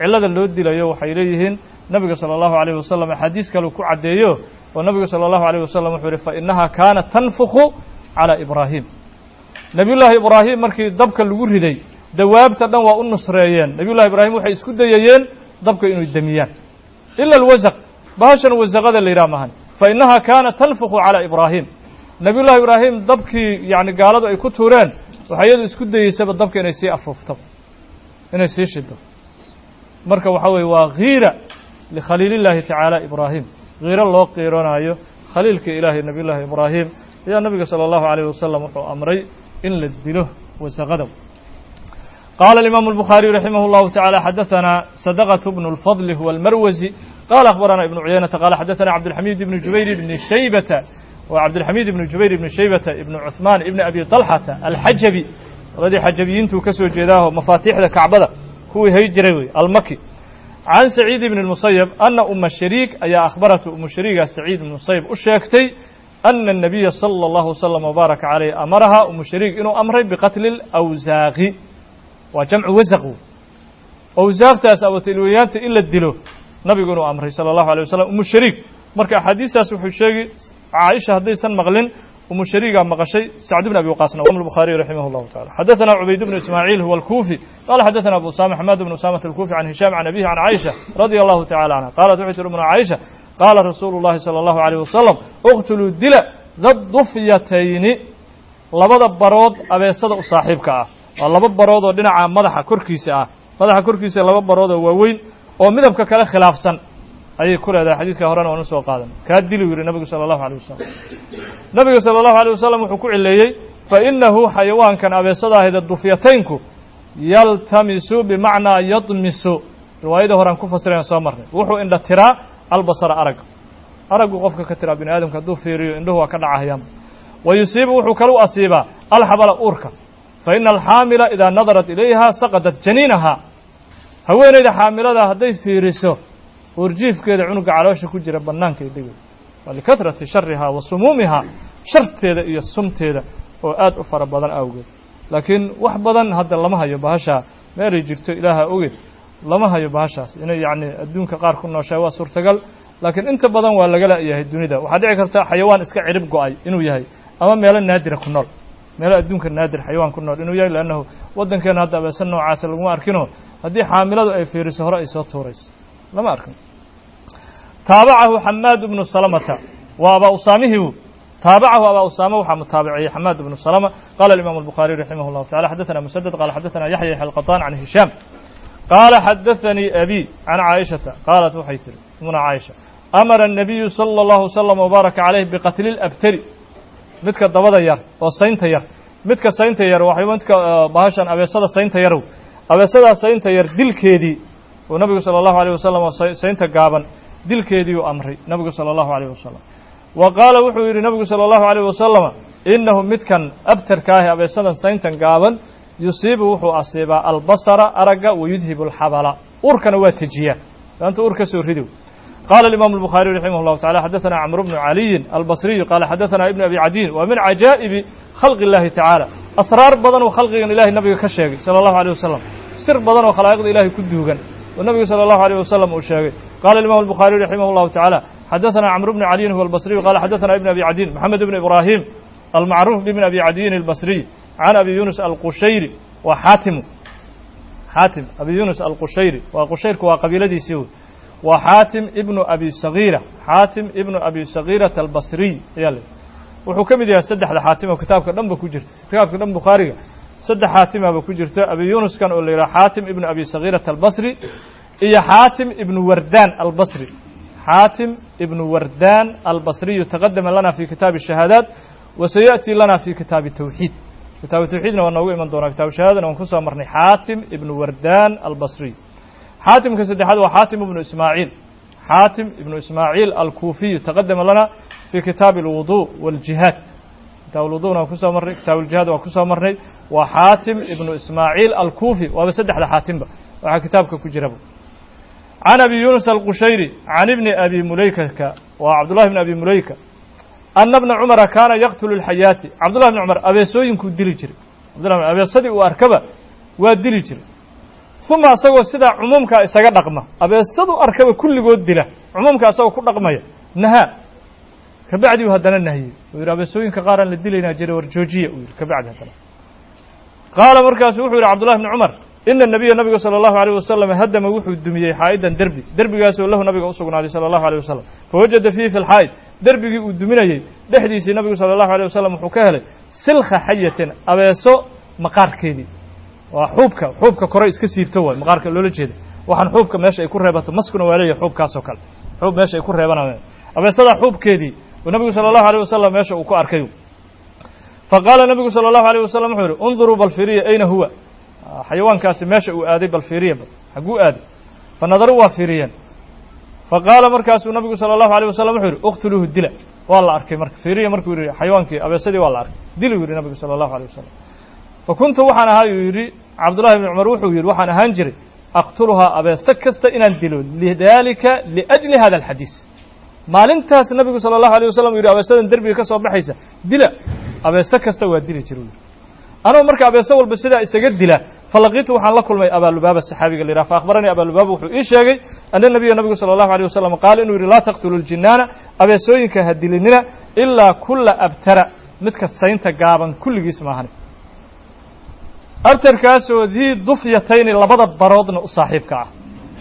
cilada loo dilayo waxay leeyihiin nabiga sala allahu alayh wasalam xadiis kale ku caddeeyo oo nabiga sala allahu alayh wasalam wuxuu yihi fa inaha kaanat tanfukhu calaa ibraahim nabiyullaahi ibraahim markii dabka lagu riday dawaabta dhan waa u nusreeyeen nabiyullahi ibraahim waxay isku dayayeen dabka inay damiyaan ila alwasaq bahashan wasaqada la yidhaha mahan fa inaha kaanat tanfukhu calaa ibraahim nabiyullahi ibraahim dabkii yacni gaaladu ay ku tuureen waxay iyadu isku dayeysaba dabka inay sii afuufto inay sii shido marka waxa weeye waa kiira likhaliilillaahi tacaala ibraahim kiiro loo qiiranaayo khaliilka ilaahay nabiyullaahi ibraahim ayaa nabiga sala allahu alayh wasalam wuxuu amray in la dilo wasaqada qaala alimaamu albukhaariyu raximah llahu tacaala xadaثana sadaqatu bnu lfadli huwa almarwasi qala akhbarana ibnu cuyaynata qala xadaثana cabdilxamiid ibni jubayr ibni shaybata wa cabdilxamiid ibni jubayr ibni shaybata ibni cuثmaan ibni abi طalxata alxajabi labadii xajabiyiintuu ka soo jeedaaho mafaatiixda kacbada kuwii hay jiray wey almaki can saciid ibni اlmusayab ana uma shariik ayaa akhbaratu umu shariiga saciid ibn musayab u sheegtay ana الnabiya salى اllahu wslam wbaaraka calayh amaraha umu shariik inuu amray biqatli اlawsaaqi waa jamcu wasaq wey awsaaqtaas abatilwayaanta in la dilo nabigu inuu amray salى اllahu alيه wasalam umu shariik marka axaadiistaas wuxuu sheegi caaisha haddaysan maqlin umu shariigaa maqashay sacd bn abi waqaasna imam الbukhariي raximah اllahu taعala xadaثana cubayd bnu ismaaciil huwa alkufi qala xadaثana abu usama xamaad bnu usamata alkufi can hisham can abihi can caaisha radia allahu tacala canha qalat waxay tiri umna caaisha qaala rasuulu اllahi salى اllahu عalيه wasalam اqtuluu dila daddufyatayni labada barood abeesada u saaxiibka ah waa laba barood oo dhinaca madaxa korkiisa ah madaxa korkiisa laba barood oo waaweyn oo midabka kale khilaafsan ayay ku leedahay xadiiska horena waanu soo qaadan kaa dili yidhi nabigu salى اllahu alيه wasalam nabiga salى اllahu alيه wasalam wuxuu ku cileeyey fainahu xayawaankan abeesada ahayda dufyataynku yaltamisu bimacnaa yadmisu riwaayada horean ku fasirayan soo marnay wuxuu indha tiraa albasara aragga araggu qofka ka tiraa bini aadamka hadduu fiiriyo indhuhu waa ka dhacahayaan wa yusiibu wuxuu kalu asiibaa alxabala uurka fa ina alxaamila idaa nadarat ilayha saqadat janiinaha haweenayda xaamilada hadday fiiriso uurjiifkeeda cunuga caloosha ku jira bannaankay dhigay waa likahrati sharihaa wa sumuumihaa sharteeda iyo sumteeda oo aad u fara badan awgeed laakiin wax badan hadda lama hayo bahashaa meelay jirto ilaaha ogeed lama hayo bahashaas inay yacni adduunka qaar ku nooshahay waa suurtagal laakiin inta badan waa laga la'yahay dunida waxaa dhici karta xayawaan iska cirib go'ay inuu yahay ama meelo naadira ku nool meelo adduunka naadir xayawaan ku nool inuu yahay leannahu waddankeena hadda abeesan noocaasa laguma arkinoo haddii xaamiladu ay fiiriso hore ay soo tuurayso lama arkin taabacahu xamaad bnu salamata waa abaa usaamihiu taabacahu abaa usaama waxaa mutaabiciyey xamaad bnu salama qala alimaamu albukhaariy raximah llahu tacala xadaثana musadad qala xadaثana yaxya yaxya alqaطaan can hishaam qaala xadaثanii abi can caaishata qaalat waxay tiri umuna caaisha amara الnabiyu salى اllahu wslam wbaaraka calayh biqatli اlabtari midka dabada yar oo saynta yar midka saynta yar waxay midka bahashan abeesada saynta yarow abeesadaa saynta yar dilkeedii oo nabigu salى اllahu alيه wasalam oo saynta gaaban dilkeedii uu amray nabigu salى اllahu alيه wasalam wa qaala wuxuu yidhi nabigu salى اllahu alيه wasalama inahu midkan abtarka ahi abeesadan sayntan gaaban yusiibu wuxuu asiibaa albasara aragga wayudhibu alxabala urkana waa tejiyaa laanta ur ka soo ridow قال الإمام البخاري رحمه الله تعالى حدثنا عمرو بن علي البصري قال حدثنا ابن أبي عدين ومن عجائب خلق الله تعالى أسرار بدن وخلق إله النبي كشاقي صلى الله عليه وسلم سر بدن وخلائق إله كدوغا والنبي صلى الله عليه وسلم أشاقي قال الإمام البخاري رحمه الله تعالى حدثنا عمرو بن علي هو البصري قال حدثنا ابن أبي عدين محمد بن إبراهيم المعروف بابن أبي عدين البصري عن أبي يونس القشيري وحاتم حاتم أبي يونس القشيري وقشير وقبيلة سيود وحاتم ابن أبي صغيرة حاتم ابن أبي صغيرة البصري يلا wuxuu ka mid yahay saddexda xaatim oo kitaabka dhanba ku jirta kitaabka dhan Bukhariga saddex xaatim ah ku jirta Abi Yunus kan oo leeyahay Xaatim ibn Abi Saghirah al-Basri iyo Xaatim ibn Wardan al-Basri Xaatim ibn Wardan al-Basri taqaddama lana fi kitab ash-shahadat wa sayati lana fi kitab at-tawhid kitab at-tawhidna waa noogu iman doona kitab ash-shahadana waan ku soo marnay Xaatim ibn Wardan al-Basri حاتم كسدحاد وحاتم ابن إسماعيل حاتم ابن إسماعيل الكوفي تقدم لنا في كتاب الوضوء والجهاد كتاب الوضوء وكسا مرني كتاب الجهاد وكسا مرني وحاتم ابن إسماعيل الكوفي وبسدح لحاتم وعلى كتابك كجربه عن أبي يونس القشيري عن ابن أبي مليكة وعبد الله بن أبي مليكة أن ابن عمر كان يقتل الحيات عبد الله بن عمر أبي سوين كدلي جري عبد الله بن أبي صدق وأركبه ودلي جري ثم asagoo sidaa cumuumka isaga dhaqma abeesadu arkaba kulligood dila cumuumka asagoo ku dhaqmaya nahaa kabacdi haddana nahiyey uu yidhi abeesooyinka qaar aan la dilaynaa jira war joojiya uu yidhi kabacdi haddana qaala markaasu wuxuu yidhi cabdullahi bni cumar ina nabiya nabiga sala allahu alayh wasalam hadama wuxuu dumiyey xaa'idan derbi derbigaasoo lahu nabiga u sugnaaday sala allahu alayh wasalam fawajada fiihi fi lxaa'id derbigii uu duminayey dhexdiisii nabigu sala allahu alayh wasalam wuxuu ka helay silkha xayatin abeeso maqaarkeedii waa xuubka xuubka kore iska siibto waay maqaarka loola jeeda waxaan xuubka meesha ay ku reebato maskuna waa leeyahay xuubkaasoo kale xuub meesha ay ku reebanayaan abeesada xuubkeedii uu nabigu sala allahu alayh wasalam meesha uu ku arkay faqaala nabigu sala allahu alayh wasalam wuxuu yihi unduruu bal fiiriya ayna huwa xayawaankaasi meesha uu aaday bal fiiriya bal xagguu aaday fa nadaruu waa fiiriyeen faqaala markaasuu nabigu sala allahu alayh wasalam wuxuu yihi uqtuluuhu dila waa la arkay marka fiiriya markuu yidhi xayawaankii abeesadii waa la arkay dili u yidhi nabigu sala allahu alayh wasalam fa kuntu waxaan ahaa uu yidhi cabdullahi bni cumar wuxuu yidhi waxaan ahaan jiray aqtuluhaa abeese kasta inaan dilo lidalika liajli hada alxadiis maalintaas nabigu sala allahu alayh wasalam u yidhi abeesadan derbiga ka soo baxaysa dila abeese kasta waa dili jira u yidhi anuu marka abeese walba sidaa isaga dila falaqiitu waxaan la kulmay abaalubaaba saxaabiga la yidhaha fa akhbaranii abaalubaaba wuxuu ii sheegay ana nabiya nabigu sala allahu alayh wasalam qaala inuu yidhi laa taqtulu ljinaana abeesooyinka ha dilinina ilaa kulla abtara midka saynta gaaban kulligiis maahane abtarkaasoo dii dufyatayni labada baroodna u saaxiibka ah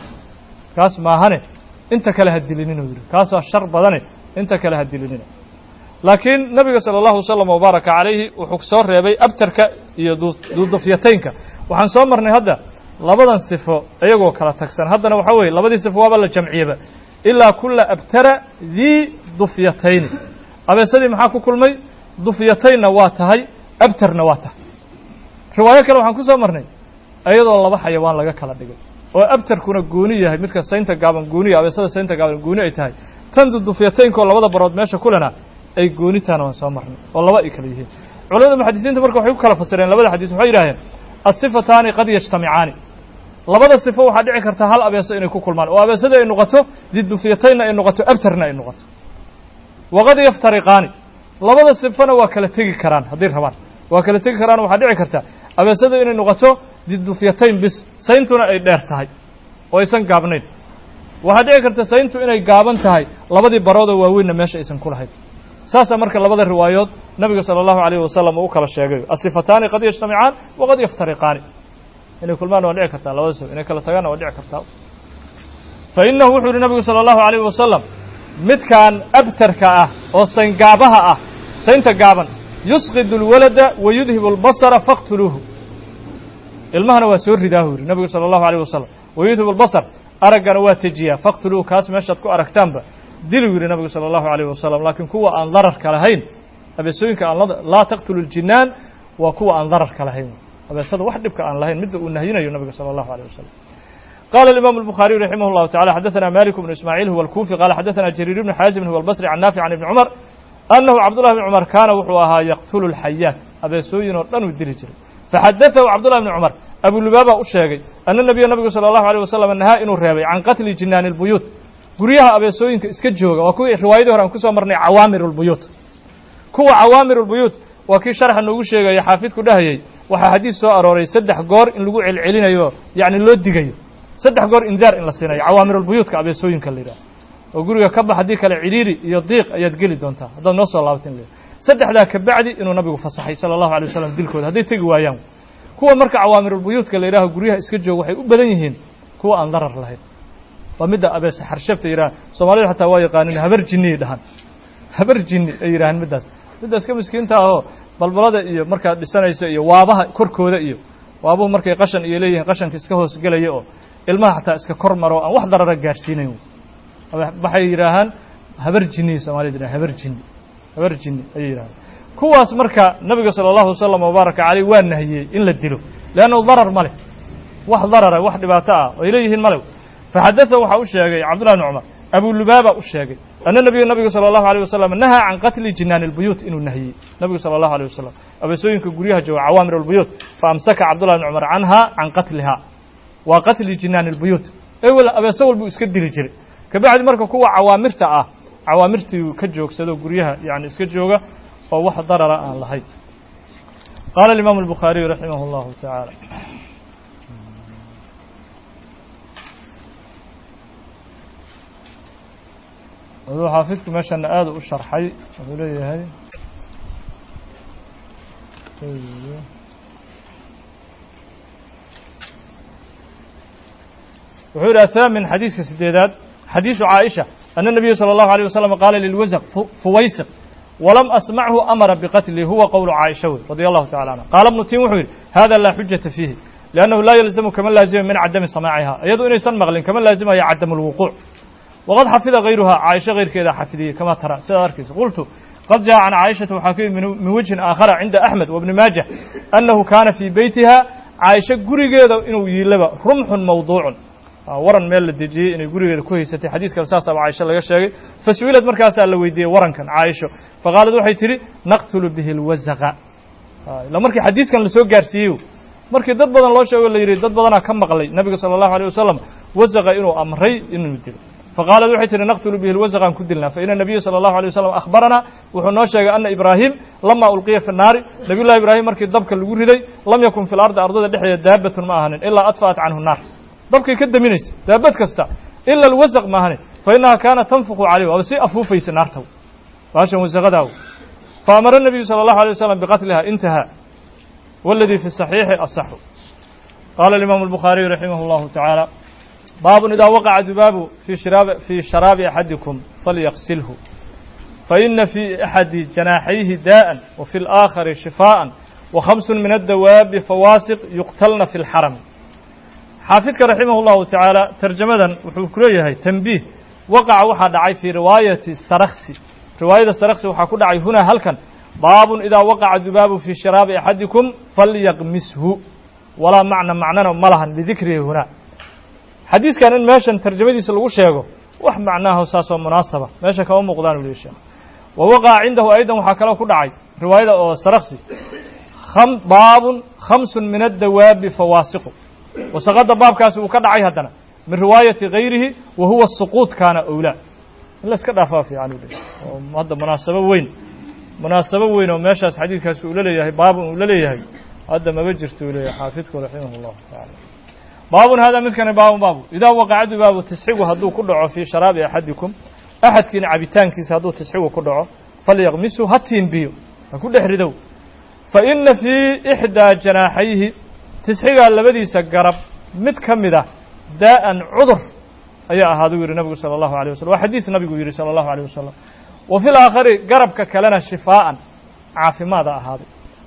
kaas maahane inta kale ha dilinina yidhi kaasoo shar badane inta kale ha dilinina laakiin nabiga sala allahu wasalam wabaaraka calayhi wuxuu soo reebay abtarka iyo dufyataynka waxaan soo marnay hadda labadan sifo iyagoo kala tagsan haddana waxa weeye labadii sifo waaba la jamciyaba ilaa kulla abtara dii dufyatayni abeesadii maxaa ku kulmay dufyataynna waa tahay abtarna waa tahay riwaayo kale waxaan ku soo marnay iyadoo laba xayawaan laga kala dhigay oo abtarkuna gooni yahay midka saynta gaaban gooniya abeesada saynta gaaban gooni ay tahay tan dufyataynkoo labada barood meesha kulena ay goonitaan waan soo marnay oo laba ay kala yihiin culamada muxadisiinta marka waxay ku kala fasireen labada xadiis waxay yidhaaheen asifataani qad yajtamicaani labada sifo waxaa dhici karta hal abeeso inay ku kulmaan oo abeesada ay noqoto didufyataynna ay noqoto abtarna ay noqoto waqad yaftariqaani labada sifona waa kala tegi karaan hadday rabaan waa kala tegi karaan waxaa dhici karta abeesada inay noqoto didufyatayn bis sayntuna ay dheer tahay oo aysan gaabnayn waxaa dhici karta sayntu inay gaaban tahay labadii baroodoo waaweynna meesha aysan ku lahayn saasaa marka labada riwaayood nabiga sala allahu alayh wasalam uu u kala sheegay asifataani qad yajtamicaan waqad yaftariqaani inay kulmaan waa dhici kartaa labada sifo inay kala tagaanna waa dhici kartaa fa innahu wuxuu yihi nabigu sala allahu alayh wasalam midkaan abtarka ah oo sayngaabaha ah saynta gaaban yusqidu alwalada wa yudhibu albasara faqtuluuhu ilmahana waa soo ridaahu yidhi nabigu sala allahu alayh wasalam wa yudhibu albasar araggana waa tejiyaa faqtuluuhu kaas meeshaad ku aragtaanba diluu yidhi nabigu sala allahu alayh wasalam laakiin kuwa aan dararka lahayn abeesooyinka aan laa taqtulu ljinaan waa kuwa aan dararka lahayn abeesada wax dhibka aan lahayn midda uu nahyinayo nabiga sala allahu alayh wasalam قال الإمام البخاري رحمه الله تعالى حدثنا مالك بن إسماعيل هو الكوفي قال حدثنا جرير بن حازم هو البصري عن نافع عن ابن عمر أنه عبد الله بن عمر كان وحوها يقتل الحيات أبيسوين ورطان والدرجر فحدثه عبد الله بن عمر أبو لبابة أشياغي أن النبي النبي صلى الله عليه وسلم النهاء إنه الرابع عن قتل جنان البيوت قريها أبيسوين إسكجوغا وكوي روايده هرام كسو مرني عوامر البيوت كو عوامر البيوت وكي شرح أنه أشياغي يحافظ كدهي وحا حديث سوء أروري سدح قور إن لقوع العلين أيوه يعني اللو الدقايو saddex goor indaar in la siinayo cawaamirulbuyuudka abeesooyinka la yidhaha oo guriga ka bax haddii kale cidhiiri iyo diiq ayaad geli doontaa haddaad noo soo laabatin le saddexdaa ka bacdi inuu nabigu fasaxay sala allahu alay wasalam dilkooda hadday tegi waayaan kuwa marka cawaamirulbuyuudka la yidhaha guryaha iska joog waxay u badan yihiin kuwa aan darar lahayn waa midda abeese xarshafta yidhaha soomaalida xataa waa yaqaanin habar jinniyay dhahaan habar jinni ay yidhahaan middaas middaas ka miskiinta ahoo balbalada iyo markaad dhisanayso iyo waabaha korkooda iyo waabuhu markay qashan iyo leeyihiin qashanka iska hoos gelaya oo ilmaha xataa iska kor maro aan wax darara gaarsiinayn waxay yidhaahaan habar jinni soomaalida yidhaha habar jinni habar jinni ayay yidhahaan kuwaas marka nabiga sala allahu wasalam wabaaraka caleyh waa nahiyey in la dilo leannu darar ma leh wax darara wax dhibaato ah ay leeyihiin malew faxadatha waxaa u sheegay cabdullahi bni cumar abu lubaaba u sheegay ana nabiga nabiga sala allahu alayh wasalam nahaa can qatli jinaan albuyuut inuu nahiyey nabigu sala allahu alayh wasalam abeesooyinka guryaha jooga cawaamir albuyuut fa amsaka cabdullahi bni cumar canha can qatliha waa qatli jinaan albuyuut ewel abeese walbuu iska dili jiray kabacdi marka kuwa cawaamirta ah cawaamirtii ka joogsado guryaha yani iska jooga oo wax darara aan lahayn qaala alimaamu albukhaariyu raximah allahu tacaala wuxuu xaafidku meeshan aad u sharxay wuxuu leeyahay wuxuu yidhi athaamin xadiiska sideedaad xadiisu caaisha ana الnabiya salى الlahu عalيه wasalam qaala lilwasq fuwaysiq walam asmachu amara biqatli huwa qowlu caaisha wey radi allahu tacala canha qaala bnu tin wuxuu yidhi hada laa xujata fiihi liannahu laa yalzamu kama laazima min cadami samaaciha iyadu inaysan maqlin kama laazimaya cadam اlwuquuc waqad xafida gayruha caaisha keyrkeeda xafidiyey kama tara sidaad arkaysa qultu qad jaءa can caaishata waxaa ku yimi min wajhin aakhara cinda axmed wabni maajah annahu kaana fii beytiha caaisha gurigeeda inuu yiilaba rumxun mawduucun waran meel la dejiyey inay gurigeeda ku haysatay xadiiskan saasaba caaisha laga sheegay fasu'ilad markaasaa la weydiiyey warankan caaisho faqaalad waxay tidhi naqtulu bihi اlwasaqa ila markii xadiiskan lasoo gaarsiiyey markii dad badan loo sheego la yidhi dad badanaa ka maqlay nabiga salى الlahu عalيه wasalam wasaqa inuu amray inuu dilo faqaalad waxay tihi naqtulu bihi اlwasqaan ku dilnaa faina nabiya salى الlahu عalيه wasalam akhbaranaa wuxuu noo sheegay ana ibraahim lama ulqiya fi الnaari nabiy llahi ibraahim markii dabka lagu riday lam yakun fi lardi ardada dhexdeeda daabatun ma ahanin ilaa adfa'at canhu naar dabkay ka daminaysa daabad kasta ila alwasaq ma ahani fa inaha kaana tanfuqu calayh waaba sii afuufaysa naartaw baashan wasaqadaaw faamara الnabiyu salى الlahu عalيه wasalam biqatliha intaha waladii fi الصaxiixi asaxu qaala alimaamu الbukhaariyu raximah اllahu tacaala baabun idaa waqaca dubaabu fii sharaabi axadikum falyaqsilhu faina fii axadi janaaxayhi daa'an wa fi اlآakhari shifaaءa wa khamsun min addawaabi fawaasiq yuqtalna fi اlxaram xaafidka raximah اllahu tacaala tarjamadan wuxuu ku leeyahay tanbiih waqaca waxaa dhacay fii riwaayati saraksi riwaayada saraksi waxaa ku dhacay hunaa halkan baabun idaa waqaca dubaabu fii sharaabi axadikum falyaqmishu walaa macna macnana ma lahan lidikrihi hunaa xadiiskan in meeshan tarjamadiisa lagu sheego wax macnaaho saasoo munaasaba meesha kama muuqdaan u leey sheekh wa waqaca cindahu aydan waxaa kaloo ku dhacay riwaayada oo saraksi baabun khamsun min addawaabi fawaasiqu wasaqada baabkaasi uu ka dhacay haddana min riwaayati gayrihi wa huwa suquud kaana owlaa in la iska dhaafaa fiican u leey oo hadda munaasabo weyn munaasabo weyn oo meeshaas xadiidkaasi uu la leeyahay baabun uu la leeyahay hadda maba jirto uu leeyahay xaafidku raximah اllahu tacaala baabun hada midkani baabun baabu idaa waqaca dubaabu tisxigu hadduu ku dhaco fii sharaabi axadikum axadkiina cabitaankiisa hadduu tisxigu ku dhaco falyaqmisu ha tiimbiyo ha ku dhex ridow faina fii ixdaa janaaxayhi tisxigaa labadiisa garab mid ka mid ah daa'an cudur ayaa ahaaduu yidhi nabigu salى الlahu عalيه wasalam waa xadiis nabigu yidhi salى الlahu عalيه wasalam wa fi اlآakhari garabka kalena shifaa'an caafimaada ahaaday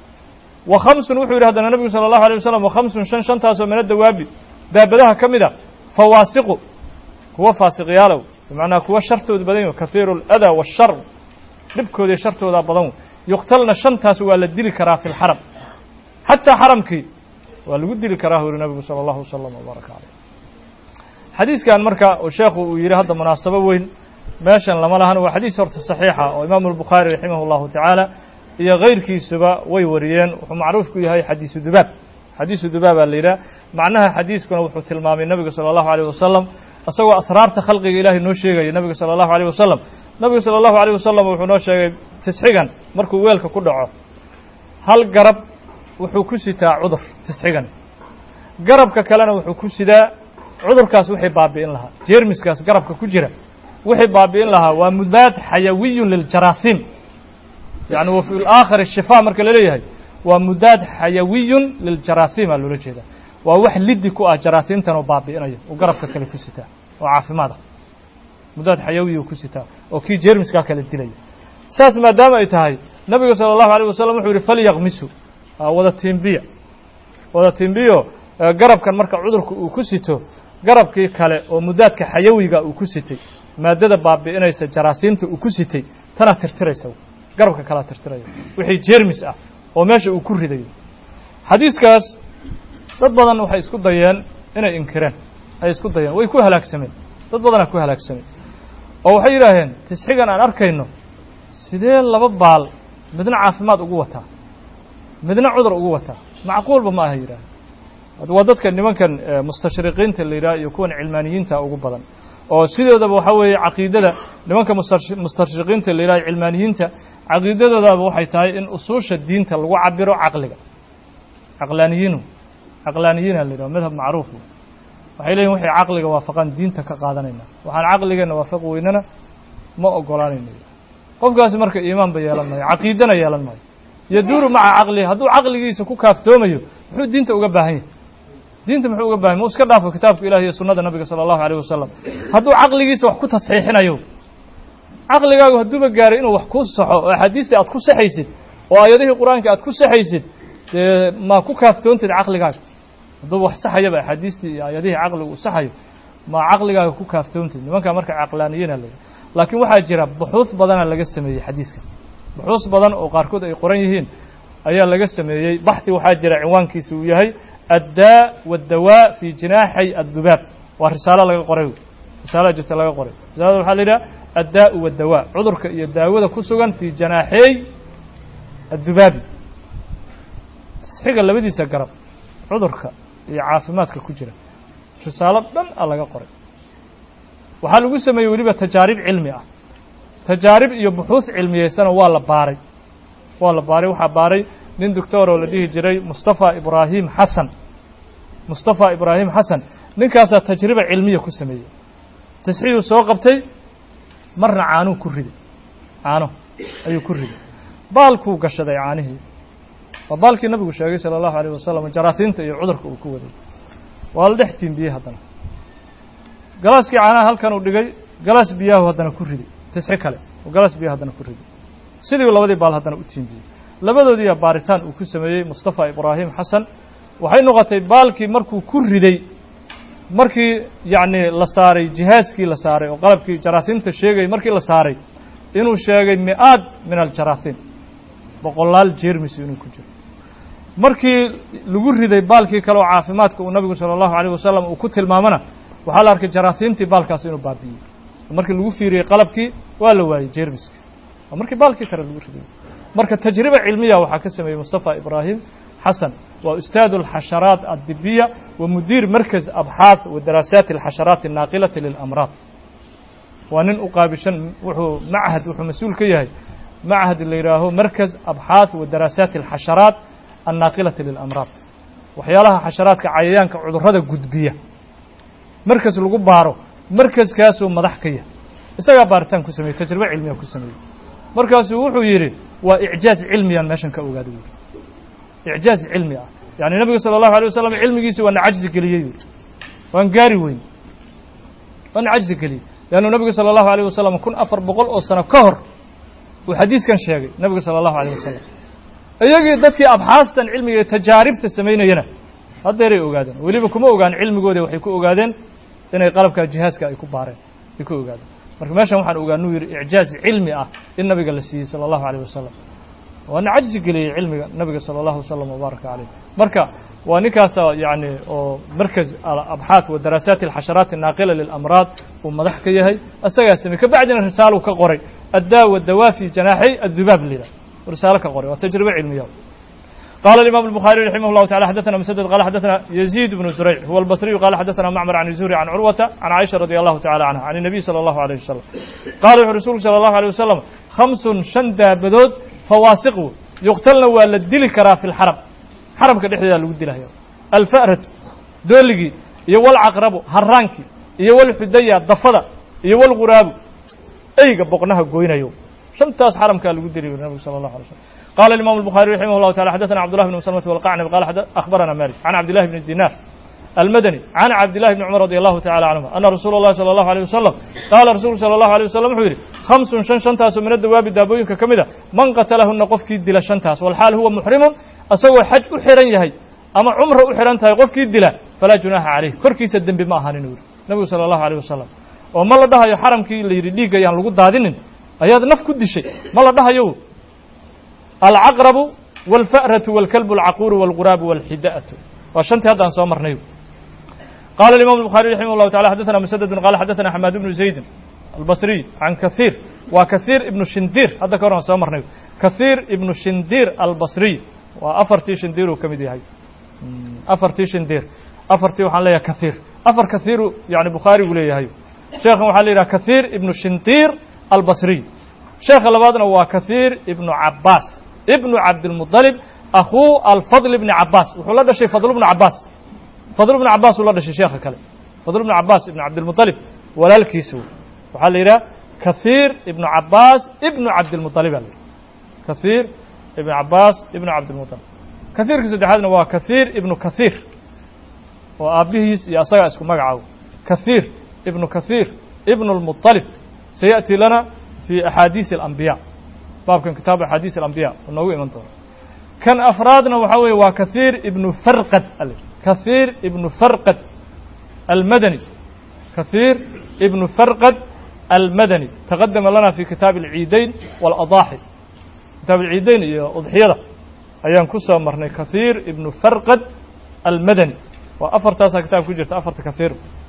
wa khamsun wuxuu yidhi haddana nabigu salى الlahu عalيه wasalam wa khamsun shan shantaasoo min adawaabi daabadaha ka mid a fawaasiqu kuwa faasiqyaalow bimacnaa kuwa shartooda badan yo kahiiru اlأdaa waالshar dhibkooda shartoodaa badan yuqtalna shantaas waa la dili karaa fi اlxaram xataa xaramkii waa lagu dili karaa u yihi nabigu salى الlahu wasalam wbaaraka caleyh xadiiskan marka oo sheekhu uu yidhi hadda munaasabo weyn meeshan lama lahan waa xadiis horta saxiixa oo imaamu الbukhaari raximah اllahu tacaala iyo kayrkiisuba way wariyeen wuxuu macruuf ku yahay xadiisu dubaab xadiisu dubaabaa la yidhaha macnaha xadiiskuna wuxuu tilmaamay nabiga salى الlahu عalيه wasalam isagoo asraarta khalqiga ilaahay noo sheegaya nabiga salى الlahu عalيه wasalam nabiga salى الlahu عalيه wasalam wuxuu noo sheegay tisxigan markuu weelka ku dhaco hal garab wuxuu ku sitaa cudur tisxigan garabka kalena wuxuu ku sidaa cudurkaas waxay baabi'in lahaa jeermiskaas garabka ku jira waxay baabi'in lahaa waa mudaad xayawiyun liljaraasiim yacni wa fi laakhari shifaa marka la leeyahay waa mudaad xayawiyun liljaraasiim aa loola jeedaa waa wax liddi ku ah jaraasiimtan oo baabi'inaya oo garabka kale ku sitaa oo caafimaada mudaad xayawiyu ku sitaa oo kii jeermiskaa kale dilaya saas maadaama ay tahay nabiga salى الlahu عalيه wasalam wuxuu yihi falyaqmisu wada tiimbiya wada tiimbiyo garabkan marka cudurka uu ku sito garabkii kale oo mudaadka xayawiga uu ku sitay maadada baabi'inaysa jaraasiimta uu ku sitay tanaa tirtiraysa garabka kalea tirtiraya wixii jeermis ah oo meesha uu ku ridayo xadiiskaas dad badan waxay isku dayeen inay inkireen ay isku dayeen way ku halaagsameen dad badanaa ku halaagsameen oo waxay yidhaaheen tisxigan aan arkayno sidee laba baal midna caafimaad ugu wataa midna cudur ugu wataa macquulba ma aha yidhaah waa dadka nimankan mustashriqiinta la yidhaha iyo kuwan cilmaaniyiinta ugu badan oo sidoodaba waxaa weeye caqiidada nimanka mustashriqiinta la yidhaha cilmaaniyiinta caqiidadoodaba waxay tahay in usuusha diinta lagu cabiro caqliga caqlaaniyiinu caqlaaniyiina la yidhaha madhab macruuf waxay leeyihin waxay caqliga waafaqaan diinta ka qaadanayna waxaan caqligeenna waafaq weynana ma ogolaanayno qofkaasi marka iimaan ba yeelan maayo caqiidana yeelan maayo yaduuru maca caqlihi hadduu caqligiisa ku kaaftoomayo muxuu diinta uga baahan yahay diinta muxuu uga baahan yahay mu iska dhaafo kitaabka ilahi iyo sunnada nabiga sala allahu alayh wasalam hadduu caqligiisa wax ku tasxiixinayo caqligaagu hadduuba gaaray inuu wax ku saxo oo axaadiistii aad ku saxaysid oo aayadihii qur-aanka aad ku saxaysid dee ma ku kaaftoontid caqligaaga hadduuba wax saxayaba axaadiistii iyo aayadihii caqligu uu saxayo ma caqligaaga ku kaaftoontid nimankaa marka caqlaaniyina la laakiin waxaa jira buxuus badana laga sameeyey xadiiska buxuus badan oo qaarkood ay qoran yihiin ayaa laga sameeyey baxhi waxaa jira cinwaankiisa uu yahay addaa waddawaa fii jinaaxay addubaab waa risaalo laga qoray risaalada jirta laga qoray risaalada waxaa la yidhaha addaa'u waddawaa cudurka iyo daawada ku sugan fii janaaxeey addubaabi tasxiga labadiisa garab cudurka iyo caafimaadka ku jira risaalo dhan a laga qoray waxaa lagu sameeyey weliba tajaarib cilmi ah tajaarib iyo buxuus cilmiyeysana waa la baaray waa la baaray waxaa baaray nin doctor oo la dhihi jiray mustafa ibraahim xasan mustafa ibraahim xasan ninkaasaa tajriba cilmiya ku sameeyey tasxiixuu soo qabtay marna caanuu ku riday caano ayuu ku riday baalkuu gashaday caanihii waa baalkii nabigu sheegay sala allahu alayh wasalam jaraasiinta iyo cudurka uu ku waday waa la dhex tiimbiyey haddana galaaskii caanaha halkan uu dhigay galaas biyaahu haddana ku riday tisxi kale oo galaas biyaha haddana ku riday sidii labadii baal haddana u tiimbiyey labadoodiiya baaritaan uu ku sameeyey mustafa ibraahim xasan waxay noqotay baalkii markuu ku riday markii yacni la saaray jihaaskii la saaray oo qalabkii jaraasiinta sheegayay markii la saaray inuu sheegay mi-aad min aljaraasiin boqolaal jeermis inuu ku jiro markii lagu riday baalkii kale oo caafimaadka uu nabigu sala allahu alayh wasalam uu ku tilmaamana waxaa la arkay jaraasiintii baalkaas inuu baabi'iyey markii lagu fiiriyey qalabkii waa la waayey jeermiska waa markii baalkii kale lagu riday marka tajriba cilmiya waxaa ka sameeyey mustafa ibraahim xasan waa ustaadu alxasharaat addibiya wa mudiir markaz abxaath wa daraasaat alxasharaat annaaqilati lilamraad waa nin u qaabishan wuxuu machad wuxuu mas-uul ka yahay machad la yidhaaho markaz abxaath wa daraasaat alxasharaat annaaqilati lilamraad waxyaalaha xasharaadka cayayaanka cudurrada gudbiya markas lagu baaro markaskaasuu madax ka yahay isagaa baaritaan ku sameeyey tajribe cilmiya ku sameeyey markaasuu wuxuu yidhi waa icjaaz cilmiyaan meeshan ka ogaaday buuri icjaaz cilmi ah yani nabiga sala allahu alay wasalam cilmigiisi waana cajzi geliyey buuri waan gaari weyn waana cajzi geliyey leannu nabiga sala allahu alayh wasalam kun afar boqol oo sano ka hor uu xadiiskan sheegay nabiga sala allahu alayh wasalam iyagii dadkii abxaastan cilmiga ee tajaaribta samaynayana haddeeray ogaadeen weliba kuma ogaan cilmigooda waxay ku ogaadeen inay qalabka jihaaska ay ku baareen ay ku ogaadeen marka meeshan waxaan ogaanuu yidhi icjaaz cilmi ah in nabiga la siiyey sala allahu alayh wasalam waana cajzi geliyey cilmiga nabiga sala allahu wasalam wabaaraka caleyh marka waa ninkaasa yacni oo markaz abxaath wa daraasaat alxasharaat annaaqila lilamraad uu madax ka yahay asagaa samey ka bacdina risaaluu ka qoray addaa waddawaa fi janaaxay addubaab lila risaalo ka qoray waa tajribe cilmiya قال الإمام البخاري رحمه الله تعالى حدثنا مسدد قال حدثنا يزيد بن زريع هو البصري قال حدثنا معمر عن الزهري عن عروة عن عائشة رضي الله تعالى عنها عن النبي صلى الله عليه وسلم قال الرسول صلى الله عليه وسلم خمس شندى بدود فواسق يقتلن ولا الدل كرا في الحرم حرم كدحيا لو ديلها الفأرة دولغي iyo wal aqrabo haranki iyo wal xudaya dafada iyo wal quraab ayga boqnaha gooynayo shantaas xaramka lagu diriyo nabiga sallallahu alayhi wasallam قال الإمام البخاري رحمه الله تعالى حدثنا عبد الله بن مسلمة والقعنبي قال أخبرنا مالك عن عبد الله بن الدينار المدني عن عبد الله بن عمر رضي الله تعالى عنهما أن رسول الله صلى الله عليه وسلم قال رسول صلى الله عليه وسلم حيري خمس شن شنتاس من الدواب دابوين ككمدة من قتلهن قفك دلا شنتاس والحال هو محرم أسوى حج أحرن يهي أما عمره أحرن تهي قفك دلا فلا جناح عليه كركي سدن بما هاني نور النبي صلى الله عليه وسلم وما الله دها يحرم كي اللي يريديك يعني لقد دادين أياد نف كل شيء ما الله دها يو العقرب والفأرة والكلب العقور والغراب والحداءة وشنت هذا صامر نيو قال الإمام البخاري رحمه الله تعالى حدثنا مسدد قال حدثنا حماد بن زيد البصري عن كثير وكثير ابن شندير هذا كورن صامر نيو كثير ابن شندير البصري وأفرتي شندير وكمدي هاي أفرتي شندير أفرتي وحنا ليا كثير أفر كثير يعني بخاري وليه هاي شيخ وحنا ليا كثير ابن شندير البصري شيخ لبادنا هو كثير ابن عباس ابن عبد المطلب أخو الفضل بن عباس وحول هذا شيء فضل بن عباس فضل بن عباس ولا شيء شيخ كله فضل بن عباس ابن عبد المطلب ولا الكيسو وحال يرى كثير ابن عباس ابن عبد المطلب كثير ابن عباس ابن عبد المطلب كثير كسدحادنا waa كثير ابن كثير oo aabihiis iyo asaga isku magacaabo كثير ابن كثير ابن المطلب سيأتي لنا في أحاديث الأنبياء باب كان كتاب أحاديث الأنبياء ونوي من طول كان أفرادنا وحوي وكثير ابن فرقد كثير ابن فرقد المدني كثير ابن فرقد المدني تقدم لنا في كتاب العيدين والأضاحي كتاب العيدين أضحية أيام كسر مرني كثير ابن فرقد المدني وأفرت هذا كتاب كجرت أفرت كثير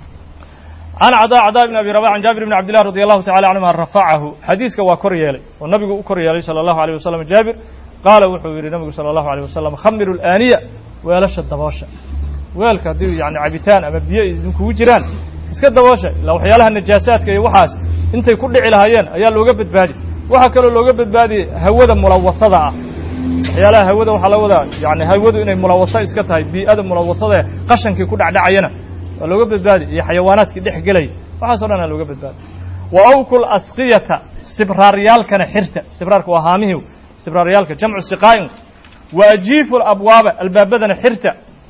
عن عطاء عطاء بن أبي رباح عن جابر بن عبد الله رضي الله تعالى عنهما رفعه حديثك وكريالي والنبي كريالي صلى الله عليه وسلم جابر قال وحوير النبي صلى الله عليه وسلم خمر الآنية ويلش الدباشة ويلك دي يعني عبيتان أما بيئي إنكو جيران اسك الدباشة لو حيالها النجاسات كي وحاس انت يكون عليهايان أيال لو قبت بادي وحكالو لو قبت بادي هودا ملوثة حيالها هودا وحلودا يعني هودا إنه ملوثة اسكتها بيئة ملوثة قشن كي يكون عدعينا لو قبت بادي هي حيوانات كي دح قلي وحصلنا لو قبت بادي وأوكل أسقية سبراريال كان حرته سبرارك وهامه سبراريالك جمع السقاين وأجيف الأبواب الباب بدنا حرته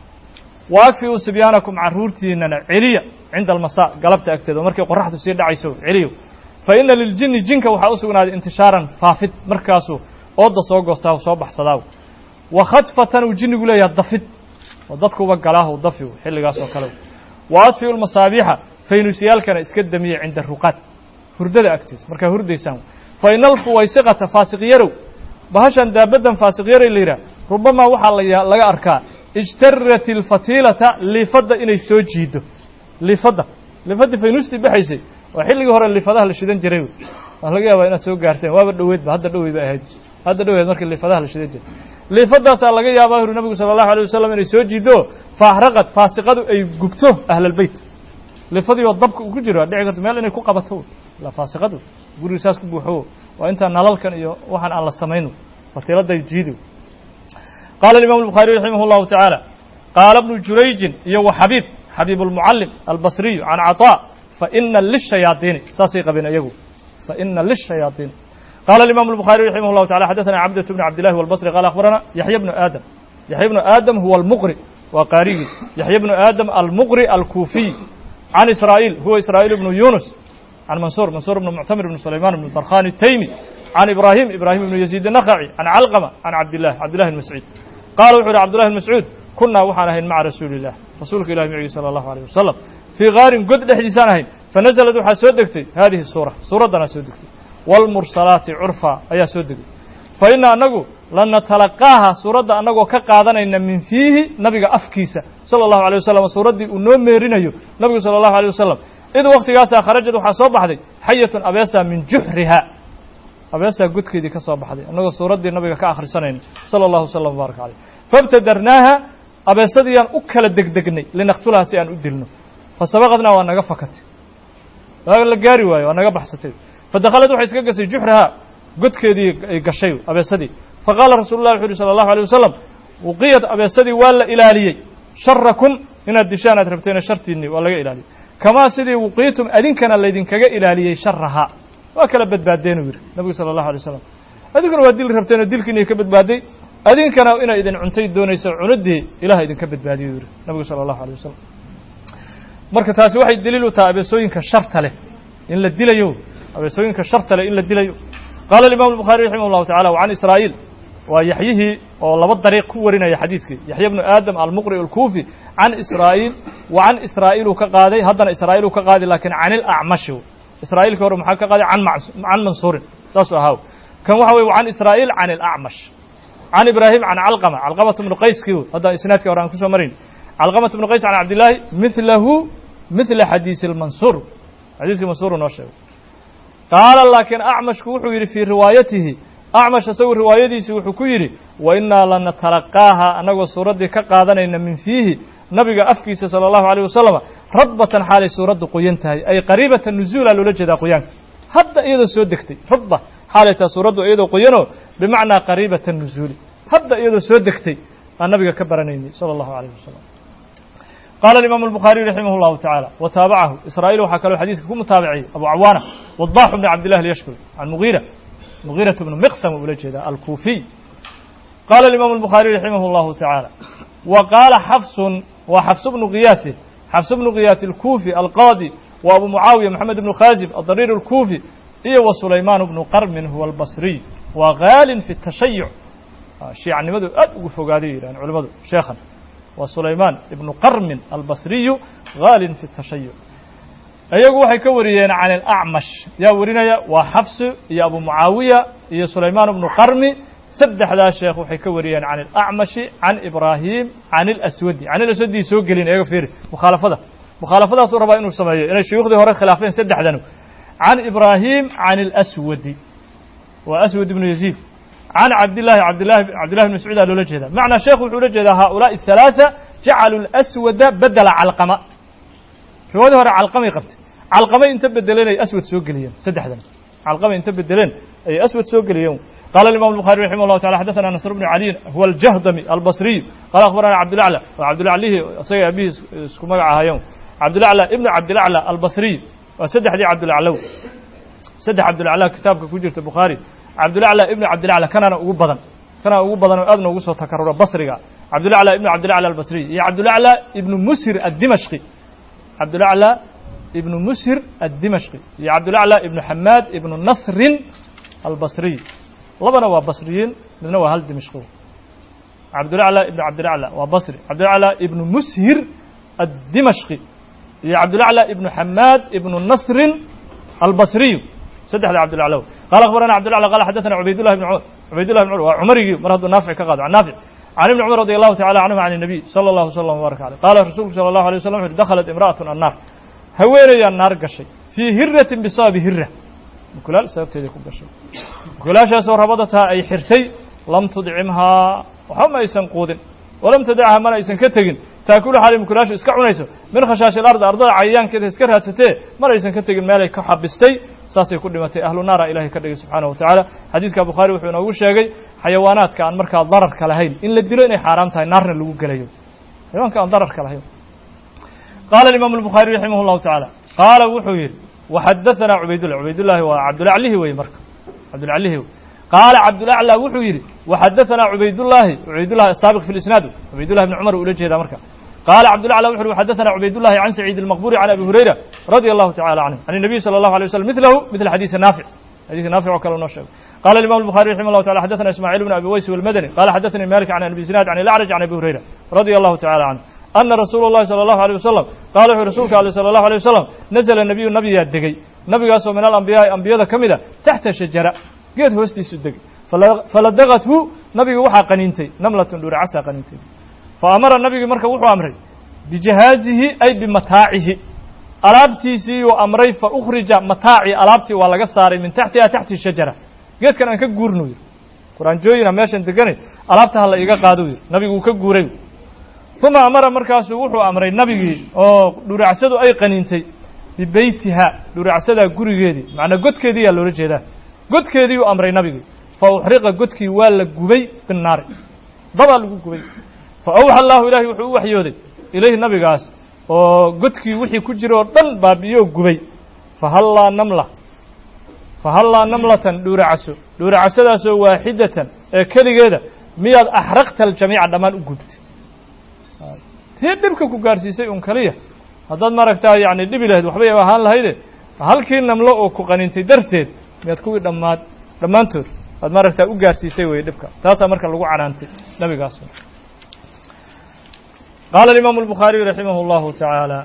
وأكفئوا سبيانكم عرورتيننا عليا عند المساء قلبت أكتد ومركي قرحت سير دعيسو عليو فإن للجن جنك وحاوسونا انتشارا فافت مركاسو أوضا سوقو ساو صوبح صداو وخطفة وجن يقول يا الضفت وضدكو بقلاه وضفيو حل قاسو كلو وأطفئوا المصابيح فينوسيال كان اسكدمية عند الرقات هردد أكتس مركا هردي ساو فإن الفويسقة فاسق يرو بهشان دابدا فاسق يري ليرا ربما وحا لغا أركا اجترت الفتيلة لفضة إني سوجيدو لفضة لفضة فينوستي بحيسي وحلقي هورا لفضها لشدين جريو لغا يابا إنا سوق قارتين وابا دويد با هذا دويد بأهد هذا دويد مركا لفضها لشدين جريو لفضة سألغا يابا هورا النبي صلى الله عليه وسلم إني سوجيدو فأحرقت فاسقادو أي قبتوه أهل البيت لفضي والضبك وكجروا دعي قرت ميال إني كو قبتوه لا فاسقادو قولوا ساسكو بوحوه وإنت نلالكن إيو وحن على السمينو فتيلة يجيدو قال الإمام البخاري رحمه الله تعالى قال ابن جريج يو حبيب حبيب المعلم البصري عن عطاء فإن للشياطين ساسيق بين يقول فإن للشياطين قال الإمام البخاري رحمه الله تعالى حدثنا عبدة بن عبد الله والبصري قال أخبرنا يحيى بن آدم يحيى بن آدم هو المقري وقاري يحيى بن آدم المقري الكوفي عن إسرائيل هو إسرائيل بن يونس عن منصور منصور بن معتمر بن سليمان بن الطرخاني التيمي عن إبراهيم إبراهيم بن يزيد النخعي عن علقمة عن عبد الله عبد الله المسعود قال وحر عبد الله المسعود كنا وحناهن مع رسول الله رسولك الله معي صلى الله عليه وسلم في غار قد دحديسانهن فنزلت وحا سودكتي هذه السورة سورة دنا سودكتي والمرسلات عرفا أي سودكتي فإن أنغو لن نتلقاها سورة أنغو كقادنين من فيه نبي أفكيسة صلى الله عليه وسلم سورة دي ونمرينيو نبي صلى الله عليه وسلم إذ وقت قاسا خرجت وحا صوب بحدي حية أبيسا من جحرها أبيسا قد كيدي كصوب بحدي أنغو سورة دي نبي كآخر سنين صلى الله وسلم وبارك عليه فابتدرناها أبيسا دي أن أكل دقدقني لنقتلها سيئا أدلنا فسبقتنا وأنغا فكت لقاري واي وأنغا بحثتي فدخلت وحيس كقسي جحرها قد كيدي قشيو أبيسا دي فقال رسول الله صلى الله عليه وسلم وقيت أبيسا دي ولا إلاليي شركم إن الدشانة ربتين شرتيني ولا إلالي كما سيدي وقيتم أذين كان الذين كجا إلاليي شرها وكل بدبادين وير النبي صلى الله عليه وسلم أذين كانوا بديل ربتين الديل كني كبدبادي أذين كانوا إن إذن عنتي دون يسوع عندي إله إذن كبدبادي وير النبي صلى الله عليه وسلم مركز تاسي واحد دليل تابسوين كشرط له إن الديل يو أبسوين كشرط له إن الديل يو قال الإمام البخاري رحمه الله تعالى وعن إسرائيل ويحييه والله بالطريق كورنا يا حديثك يحيى بن آدم المقرئ الكوفي عن إسرائيل وعن إسرائيل كقاضي هذا إسرائيل كقاضي لكن عن الأعمش إسرائيل كور محقق قاضي عن عن منصور تاسو هاو كان وحوي وعن إسرائيل عن الأعمش عن إبراهيم عن علقمة علقمة بن قيس كيو هذا إسناد كوران كسو مرين علقمة بن قيس عن عبد الله مثله مثل حديث المنصور حديث المنصور نوشه قال لكن أعمش كوحو في روايته أعمش سوى روايته سوى كيري وإنا لن نتلقاها أنه سورة كقادنا من فيه نبي أفكيس صلى الله عليه وسلم ربة حال سورة قينتها أي قريبة النزول لولجد قيان حتى إذا سودكتي ربة حالة سورة إذا قينه بمعنى قريبة النزول حتى إذا سودكتي النبي كبرني صلى الله عليه وسلم قال الإمام البخاري رحمه الله تعالى وتابعه إسرائيل وحكى حديث كم متابعي أبو عوانة وضاح بن عبد الله اليشكري عن مغيرة مغيرة بن مقسم ولجد الكوفي قال الإمام البخاري رحمه الله تعالى وقال حفص وحفص بن غياث حفص بن غياث الكوفي القاضي وأبو معاوية محمد بن خازب الضرير الكوفي إيه وسليمان بن قرم هو البصري وغال في التشيع شيعة نمدو أدو فقادي يعني علماء شيخا وسليمان بن قرم البصري غال في التشيع أيقو waxay ka wariyeen عن الأعمش يا ورينيا وحفص يا أبو معاوية يا سليمان بن قرم saddexdaa sheekh waxay ka wariyeen can alacmashi can ibraahim can alaswadi can alaswadi soo gelin eega fiiri mukhaalafada mukhaalafadaasuu rabaa inuu sameeyo inay shuyuukhdii hore khilaafeen saddexdanu can ibraahim can alaswadi waa aswad ibnu yaziid can cabdillahi cabdillahi cabdillahi ibn mascuud aa loola jeedaa macnaa sheekhu wuxuu ula jeedaa haaulaa'i athalaatha jacaluu alaswada bedela calqama riwaayadii hore calqamay qabtay calqamay inta bedeleen ay aswad soo geliyeen saddexdan calqamay inta bedeleen ay aswad soo geliyeen قال الإمام البخاري رحمه الله تعالى حدثنا نصر بن علي هو الجهضمي البصري قال أخبرنا عبد الأعلى وعبد الأعلى صي أبيه اسكو مقعها يوم عبد الأعلى ابن عبد الأعلى البصري وسدح دي عبد الأعلى سدح عبد الأعلى كتابك كوجرة البخاري عبد الأعلى ابن عبد الأعلى كان أنا أقول بدن كان أقول بدن وأذن وقصة تكرر بصري عبد الأعلى ابن عبد الأعلى البصري يا عبد الأعلى ابن مسهر الدمشقي عبد الأعلى ابن مسهر الدمشقي يا عبد الأعلى ابن حماد ابن النصر البصري labana waa basriyiin midna waa hal dimashqi cabdulacla ibn cabdilacla waa basri cabdilacla ibnu mushir addimashqi iyo cabdilacla ibnu xamaad ibnu nasrin albasriyu saddexda cabdilacla qaala akhbarana cabdilacla qaala xadathana cubaydullah ibn cumar cubaydullah ibn cumar waa cumarigii mar hadduu naafic ka qaado can naafic can ibni cumar radi allahu tacala canhuma can الnabiy sala allahu sallam wbaaraka caleyh qaala rasuulku sala allahu alay wasalam wuxu dakhalat imra'atun annaar haweenayaa naar gashay fii hiratin bisababi hira mukulaal sababteedii ku gashay mukulaashaasoo rabadataa ay xirtay lam tudcimhaa waxba ma aysan quudin walam tadachaa mana aysan ka tegin taakulu xaali mukulaashu iska cunayso min khashaashi ilardi ardada cayayaankeeda iska raadsatee mana aysan ka tegin meelay ka xabistay saasay ku dhimatay ahlu naara ilaahay ka dhigay subxaanahu wa tacaala xadiiska bukhaari wuxuu inoogu sheegay xayawaanaadka aan markaa dararka lahayn in la dilo inay xaaraam tahay naarna lagu gelayo xayawaanka aan dararka lahayn qaala alimaamu albukhaari raximah allahu tacaala qaala wuxuu yidhi وحدثنا عبيد الله عبيد الله وعبد الأعلى وي مرك عبد الأعلى قال عبد الأعلى وحو يري وحدثنا عبيد الله عبيد الله السابق في الإسناد عبيد الله بن عمر ولجه هذا مرك قال عبد الأعلى وحو وحدثنا عبيد الله عن سعيد المقبور عن أبي هريرة رضي الله تعالى عنه عن النبي صلى الله عليه وسلم مثله مثل حديث النافع حديث النافع وكلا نشر قال الإمام البخاري رحمه الله تعالى حدثنا إسماعيل بن أبي ويس والمدني قال حدثني مالك عن أبي زناد عن الأعرج عن أبي هريرة رضي الله تعالى عنه أن رسول الله صلى الله عليه وسلم قال رسولك صلى الله عليه وسلم نزل النبي النبي يدقي نبي قاسوا من الأنبياء أنبياء كمدة تحت شجرة قد هوستي سدق فلدغته نبي وحى قنينتي نملة دور عسى قنينتي فأمر النبي مركب وحى أمري بجهازه أي بمتاعه ألابتيسي وأمري فأخرج متاعي ألابتي ولا قصاري من تحتها تحت الشجرة قد كان أنك قورنوير قرآن جوينا ماشي انتقاني ألابتها الله إيقا قادوير نبي وكقوري ثم أمر مركز وحو أمري النبي أو دورعسدو أي قنينتي ببيتها دورعسدا غريغيدي معنى غدكيدي يا لولا جيدا غدكيدي أمري النبي فأحرق غدكي ولا غبي بالنار دبا لو غبي فأوحى الله إلهي وحو وحيودي إليه النبي قاس أو غدكي وحي كجيرو دن بابيو غبي فهلا نملة فهلا نملة دورعسو دورعسدا سو واحدة كليغيدا مياد أحرقت الجميع دمان غبت tii dhibka ku gaarsiisay un kaliya haddaad maaragtaa yacni dhibi lahayd waxbay ahaan lahayde halkii namlo oo ku qanintay darteed miyaad kuwii dhammaad dhammaantood aad maaragtaa u gaarsiisay weye dhibka taasaa marka lagu canaantay nabigaas qaala alimaamu albukhaariyu raximah allahu tacaala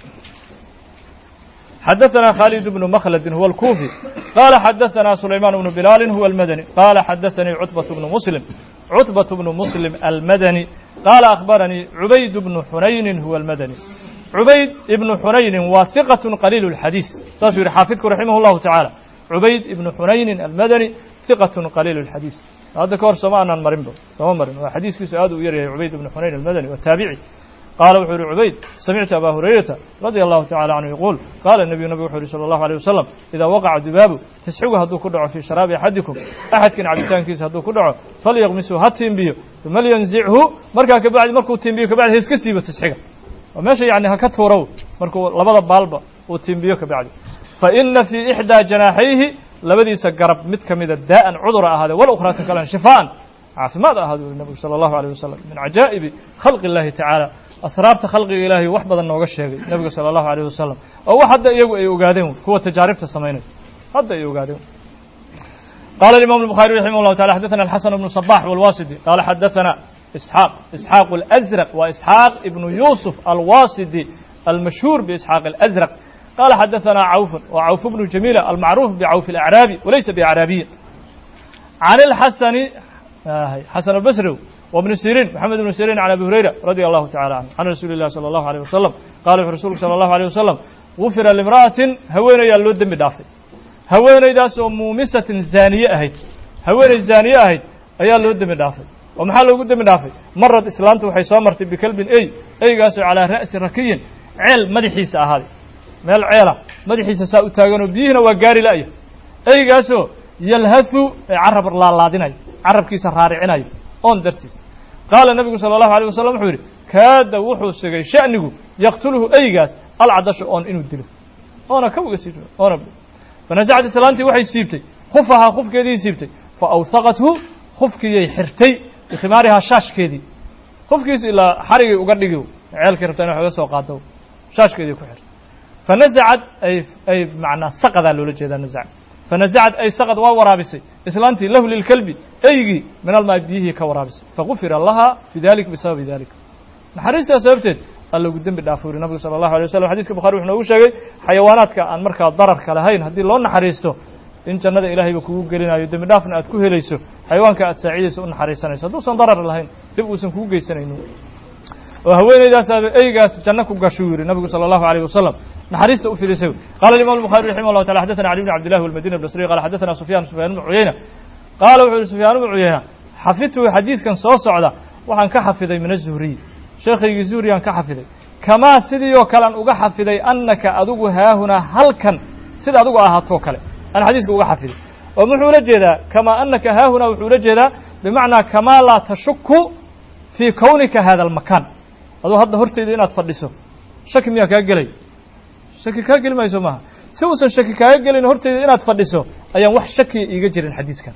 حدثنا خالد بن مخلد هو الكوفي قال حدثنا سليمان بن بلال هو المدني قال حدثني عتبة بن مسلم عتبة بن مسلم المدني قال أخبرني عبيد بن حنين هو المدني عبيد بن حنين واثقة قليل الحديث تصير حافظك رحمه الله تعالى عبيد بن حنين المدني ثقة قليل الحديث هذا كور سمعنا المرنبو سواء مرن وحديث في سؤال ويري عبيد بن حنين المدني والتابعي قال وحور عبيد سمعت أبا هريرة رضي الله تعالى عنه يقول قال النبي النبي وحور صلى الله عليه وسلم إذا وقع ذبابه تسحقه هدو كدعو في شراب أحدكم أحد كان عبدان كيس هدو كدعو فليغمسه هاتين بيه ثم لينزعه مركا كبعد مركو تين بيه كبعد هيسكسي بتسحقه وماشي يعني هكتورو مركو لبدا بالبا وتيمبيو كبعد فإن في إحدى جناحيه لبدي سقرب مد كمد داء عذر هذا والأخرى تكلم شفاء عافماذا هذا النبي صلى الله عليه وسلم من عجائب خلق الله تعالى أسرار خلق إلهي وحبذا نوغ الشيء النبي صلى الله عليه وسلم أو حتى يقادون هو تجارب السمين حتى يقادون قال الإمام البخاري رحمه الله تعالى حدثنا الحسن بن صباح والواسدي قال حدثنا إسحاق إسحاق الأزرق وإسحاق ابن يوسف الواسدي المشهور بإسحاق الأزرق قال حدثنا عوف وعوف بن جميلة المعروف بعوف الأعرابي وليس بأعرابي عن الحسن آه حسن البصري وابن سيرين محمد بن سيرين عن أبي هريرة رضي الله تعالى عنه عن رسول الله صلى الله عليه وسلم قال في رسول صلى الله عليه وسلم غفر لامرأة هوين يلو الدم دافي هوين داس مومسة زانية أهيد هوين الزانية أهيد أيا لو الدم دافي ومحل لو الدم دافي مرت إسلامته وحي صامرت بكلب أي أي قاسوا على رأس ركي عيل مدحيس أهالي مال عيلة مدحيس ساء تاغنوا بيهنا وقاري لأي أي قاسوا يلهثوا عرب الله الله ديناي عرب كيس رارعيناي أون درتيس قال النبي صلى الله عليه وسلم حوري كاد وحو سغي شأنه يقتله أي قاس العدش أون إنو الدلو أنا كم قسيته أنا فنزعت سلانتي وحي سيبتي خفها خف كذي سيبتي فأوثقته خف كذي حرتي بخمارها شاش كذي خف كيس إلى حرق وقدقه عيال كربتان وحوى سوقاته شاش كذي كحر فنزعت أي أي معنى سقط لولا جدا نزع فنزعت أي سقط وورابسي إسلانتي له للكلب أيجي من الماء بيه كورابسي فغفر الله في ذلك بسبب ذلك نحرست سببت الله قدام بالدافور النبي صلى الله عليه وسلم حديث البخاري وحنا وشاقي حيوانات كأن مركا ضرر كلهين هدي الله نحرسته إن جنة إلهي بكوه قلنا يدم دافن أتكوه ليسو حيوان كأتساعيد سؤال نحرسنا يسدوسا ضرر لهين تبقوا سنكوه جيسنينو وهوين إذا سأل أي قاس جنة كشور النبي صلى الله عليه وسلم نحرسته في ذسو قال الإمام البخاري رحمه الله تعالى حدثنا علي بن عبد الله والمدينة البصري قال حدثنا سفيان سفيان بن عيينة قال سفيان بن عيينة حفظته حديث كان صوص عدا وحن كحفظي من الزهري شيخي الزهري كان كحفظي كما سيدي وكلام uga xafiday annaka adugu haahuna halkan sida adugu ahaato kale an xadiiska uga xafiday oo muxuu la jeedaa kama annaka haahuna wuxuu la jeedaa bimaana kama la tashukku fi kawnika hada almakan aduu hadda horteeda inaad fadhiso shaki miya ka galay shaki ka galmayso ma si uusan shaki ka galin horteeda inaad fadhiso ayaan wax shaki iiga jirin xadiiskan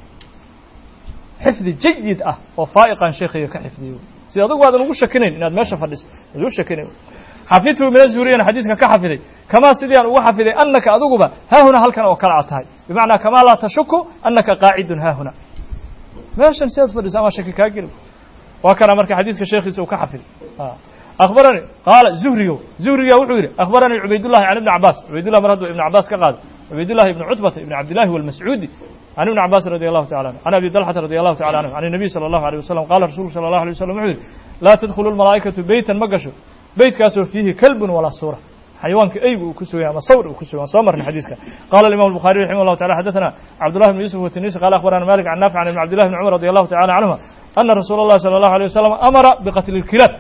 xifdi jayyid ah oo faa'iqan sheekhiga ka xifdiyo sida adugu aad ugu shakinayn inaad meesha fadhiso aad shakinayn حفظته من الزهري أن حديثك كحفظي كما سيدي أن وحفظي أنك أذوقب ها هنا هل كان وكل عطاي بمعنى كما لا تشك أنك قاعد ها هنا ما شن سيد فرز أما شك كاجل وكان مرك حديثك الشيخ يسوي كحفظ آه. أخبرني قال زهري زهري وعوري أخبرني عبيد الله عن ابن عباس عبيد الله مراد ابن عباس كقال عبيد الله ابن عتبة ابن عبد الله والمسعودي عن ابن عباس رضي الله تعالى عنه عن أبي طلحة رضي الله تعالى عنه عن النبي صلى الله عليه وسلم قال رسول صلى الله عليه وسلم عوري لا تدخل الملائكة بيتا مقشوا بيت كاسو فيه كلب ولا صورة حيوانك أي وكسوي أما صور وكسوي صامر من حديثك قال الإمام البخاري رحمه الله تعالى حدثنا عبد الله بن يوسف والتنيسي قال أخبرنا مالك عن نافع عن ابن عبد الله بن عمر رضي الله تعالى عنهما أن رسول الله صلى الله عليه وسلم أمر بقتل الكلاب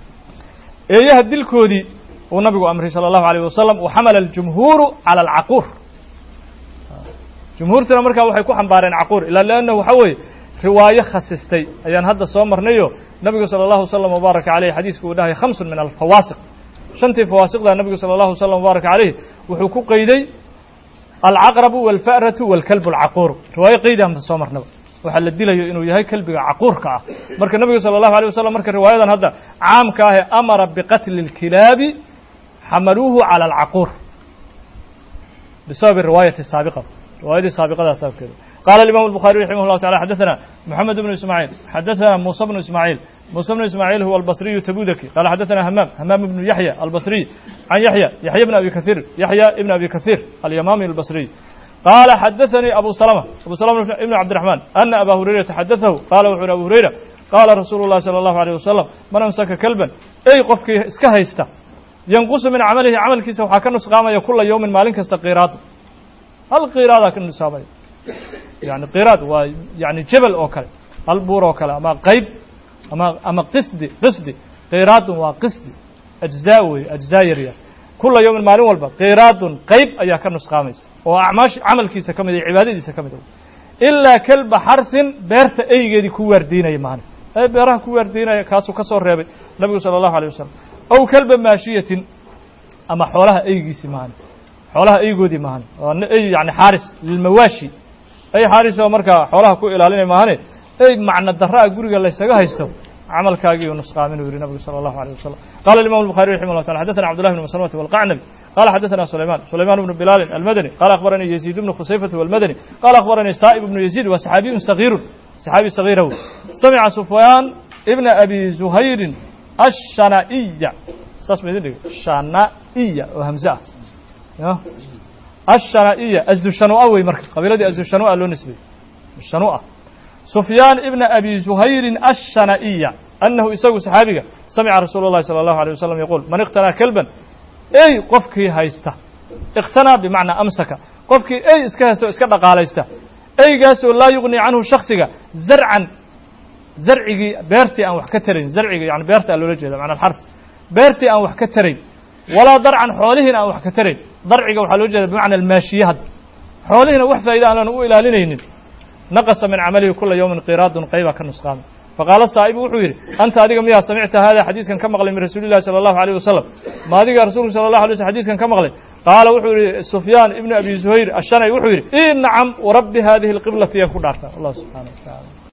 إيه الدل كودي والنبي أمره صلى الله عليه وسلم وحمل الجمهور على العقور جمهور سنة مركا وحيكون حنبارين عقور إلا لأنه حوي رواية خصستي أيان هذا صامر نيو النبي صلى الله عليه وسلم وبارك عليه حديث كوداه خمس من الفواسق شنتي فواسق ده النبي صلى الله عليه وسلم وبارك عليه وحكو قيدي العقرب والفأرة والكلب العقور رواية قيدها من صامر نبي وحل الدليل إنه يهي كلب عقور كاه مرك النبي صلى الله عليه وسلم مرك رواية هذا عام كاه أمر بقتل الكلاب حملوه على العقور بسبب الرواية السابقة الرواية السابقة سابقة كده قال الإمام البخاري رحمه الله تعالى حدثنا محمد بن إسماعيل حدثنا موسى بن إسماعيل موسى بن إسماعيل هو البصري تبودكي قال حدثنا همام همام بن يحيى البصري عن يحيى يحيى بن أبي كثير يحيى ابن أبي كثير اليمامي البصري قال حدثني أبو سلمة أبو سلمة ابن عبد الرحمن أن أبا هريرة حدثه قال وحر أبو هريرة قال رسول الله صلى الله عليه وسلم من أمسك كلبا أي قفك اسكهيستا ينقص من عمله عمل كيس وحكى نسقام كل يوم مالك استقيرات هل قيرادا كن نسابي يعني قيراد ويعني جبل أوكل البور أوكل أما قيب أما أما قصدي قصدي قيراد وقصدي أجزاوي أجزائرية كل يوم مالين والبا قيراد قيب أيها كنسقاميس وأعماش عمل كيس كمدي عبادة دي كمدي إلا كلب حرث بيرت أي جدي كوار دينا يمان أي بيره كوار دينا كاسو كسر ربي النبي صلى الله عليه وسلم aw kalba maashiyatin ama xoolaha eygiisii maahan xoolaha eygoodii maahan waa ey yani xaaris lilmawaashi ey xaaris oo markaa xoolaha ku ilaalinay maahane ey macna daraa guriga laysaga haysto camalkaagii uu nusqaamin uu yidhi nabigu sala allahu alayh wasalam qala imam الbuخariي raximah llah taala xadaثna cabdullah bn maslamata walqacnabi qala xadaثna sulayman sulayman bnu bilalin almadani qala akhbaranii yaziid bnu khusayfata walmadani qala akhbaranii saa'ib bnu yaziid wa saxaabiyun sagiirun saxaabi sagiirahu samica sufyaan ibna abi zuhayrin الshana'iya saas ma idin dhigi shana'iya oo hamze ah الshana'iya asdushanu'a wey marka qabiiladii asdushanu'a loo nisbeyey shanu'a sufyaan ibna abi zuhayrin الshana'iya annahu isagu saxaabiga samica rasuulu اllahi salى allahu alيه wasalam yaquul man iqtanaa kelban ey qofkii haysta iqtanaa bimacnaa amsaka qofkii ey iska haysta o iska dhaqaalaysta eygaasoo laa yugnii canhu shaksiga zarcan zarcigii beertii aan wax ka tarayn zarciga yani beerta a loola jeeda macna alxarf beertii aan wax ka tarayn walaa darcan xoolihiina aan wax ka tarayn darciga waxaa loo jeeda bimacna almaashiye hadda xoolihiina wax faa'ida aan lan u ilaalinaynin naqasa min camalihi kula yawmin qiraadun qayba ka nusqaamay faqaala saa'ibu wuxuu yidhi anta adiga miyaa samicta hada xadiiskan ka maqlay min rasuuli llahi salى allahu alayh wasalam ma adiga rasuulku sala allahu alay slm xadiiskan ka maqlay qaala wuxuu yidhi sufyaan ibnu abi zuhayr ashanay wuxuu yidhi i nacam warabbi hadihi اlqiblati yaan ku dhaartaa allah subxana wa taala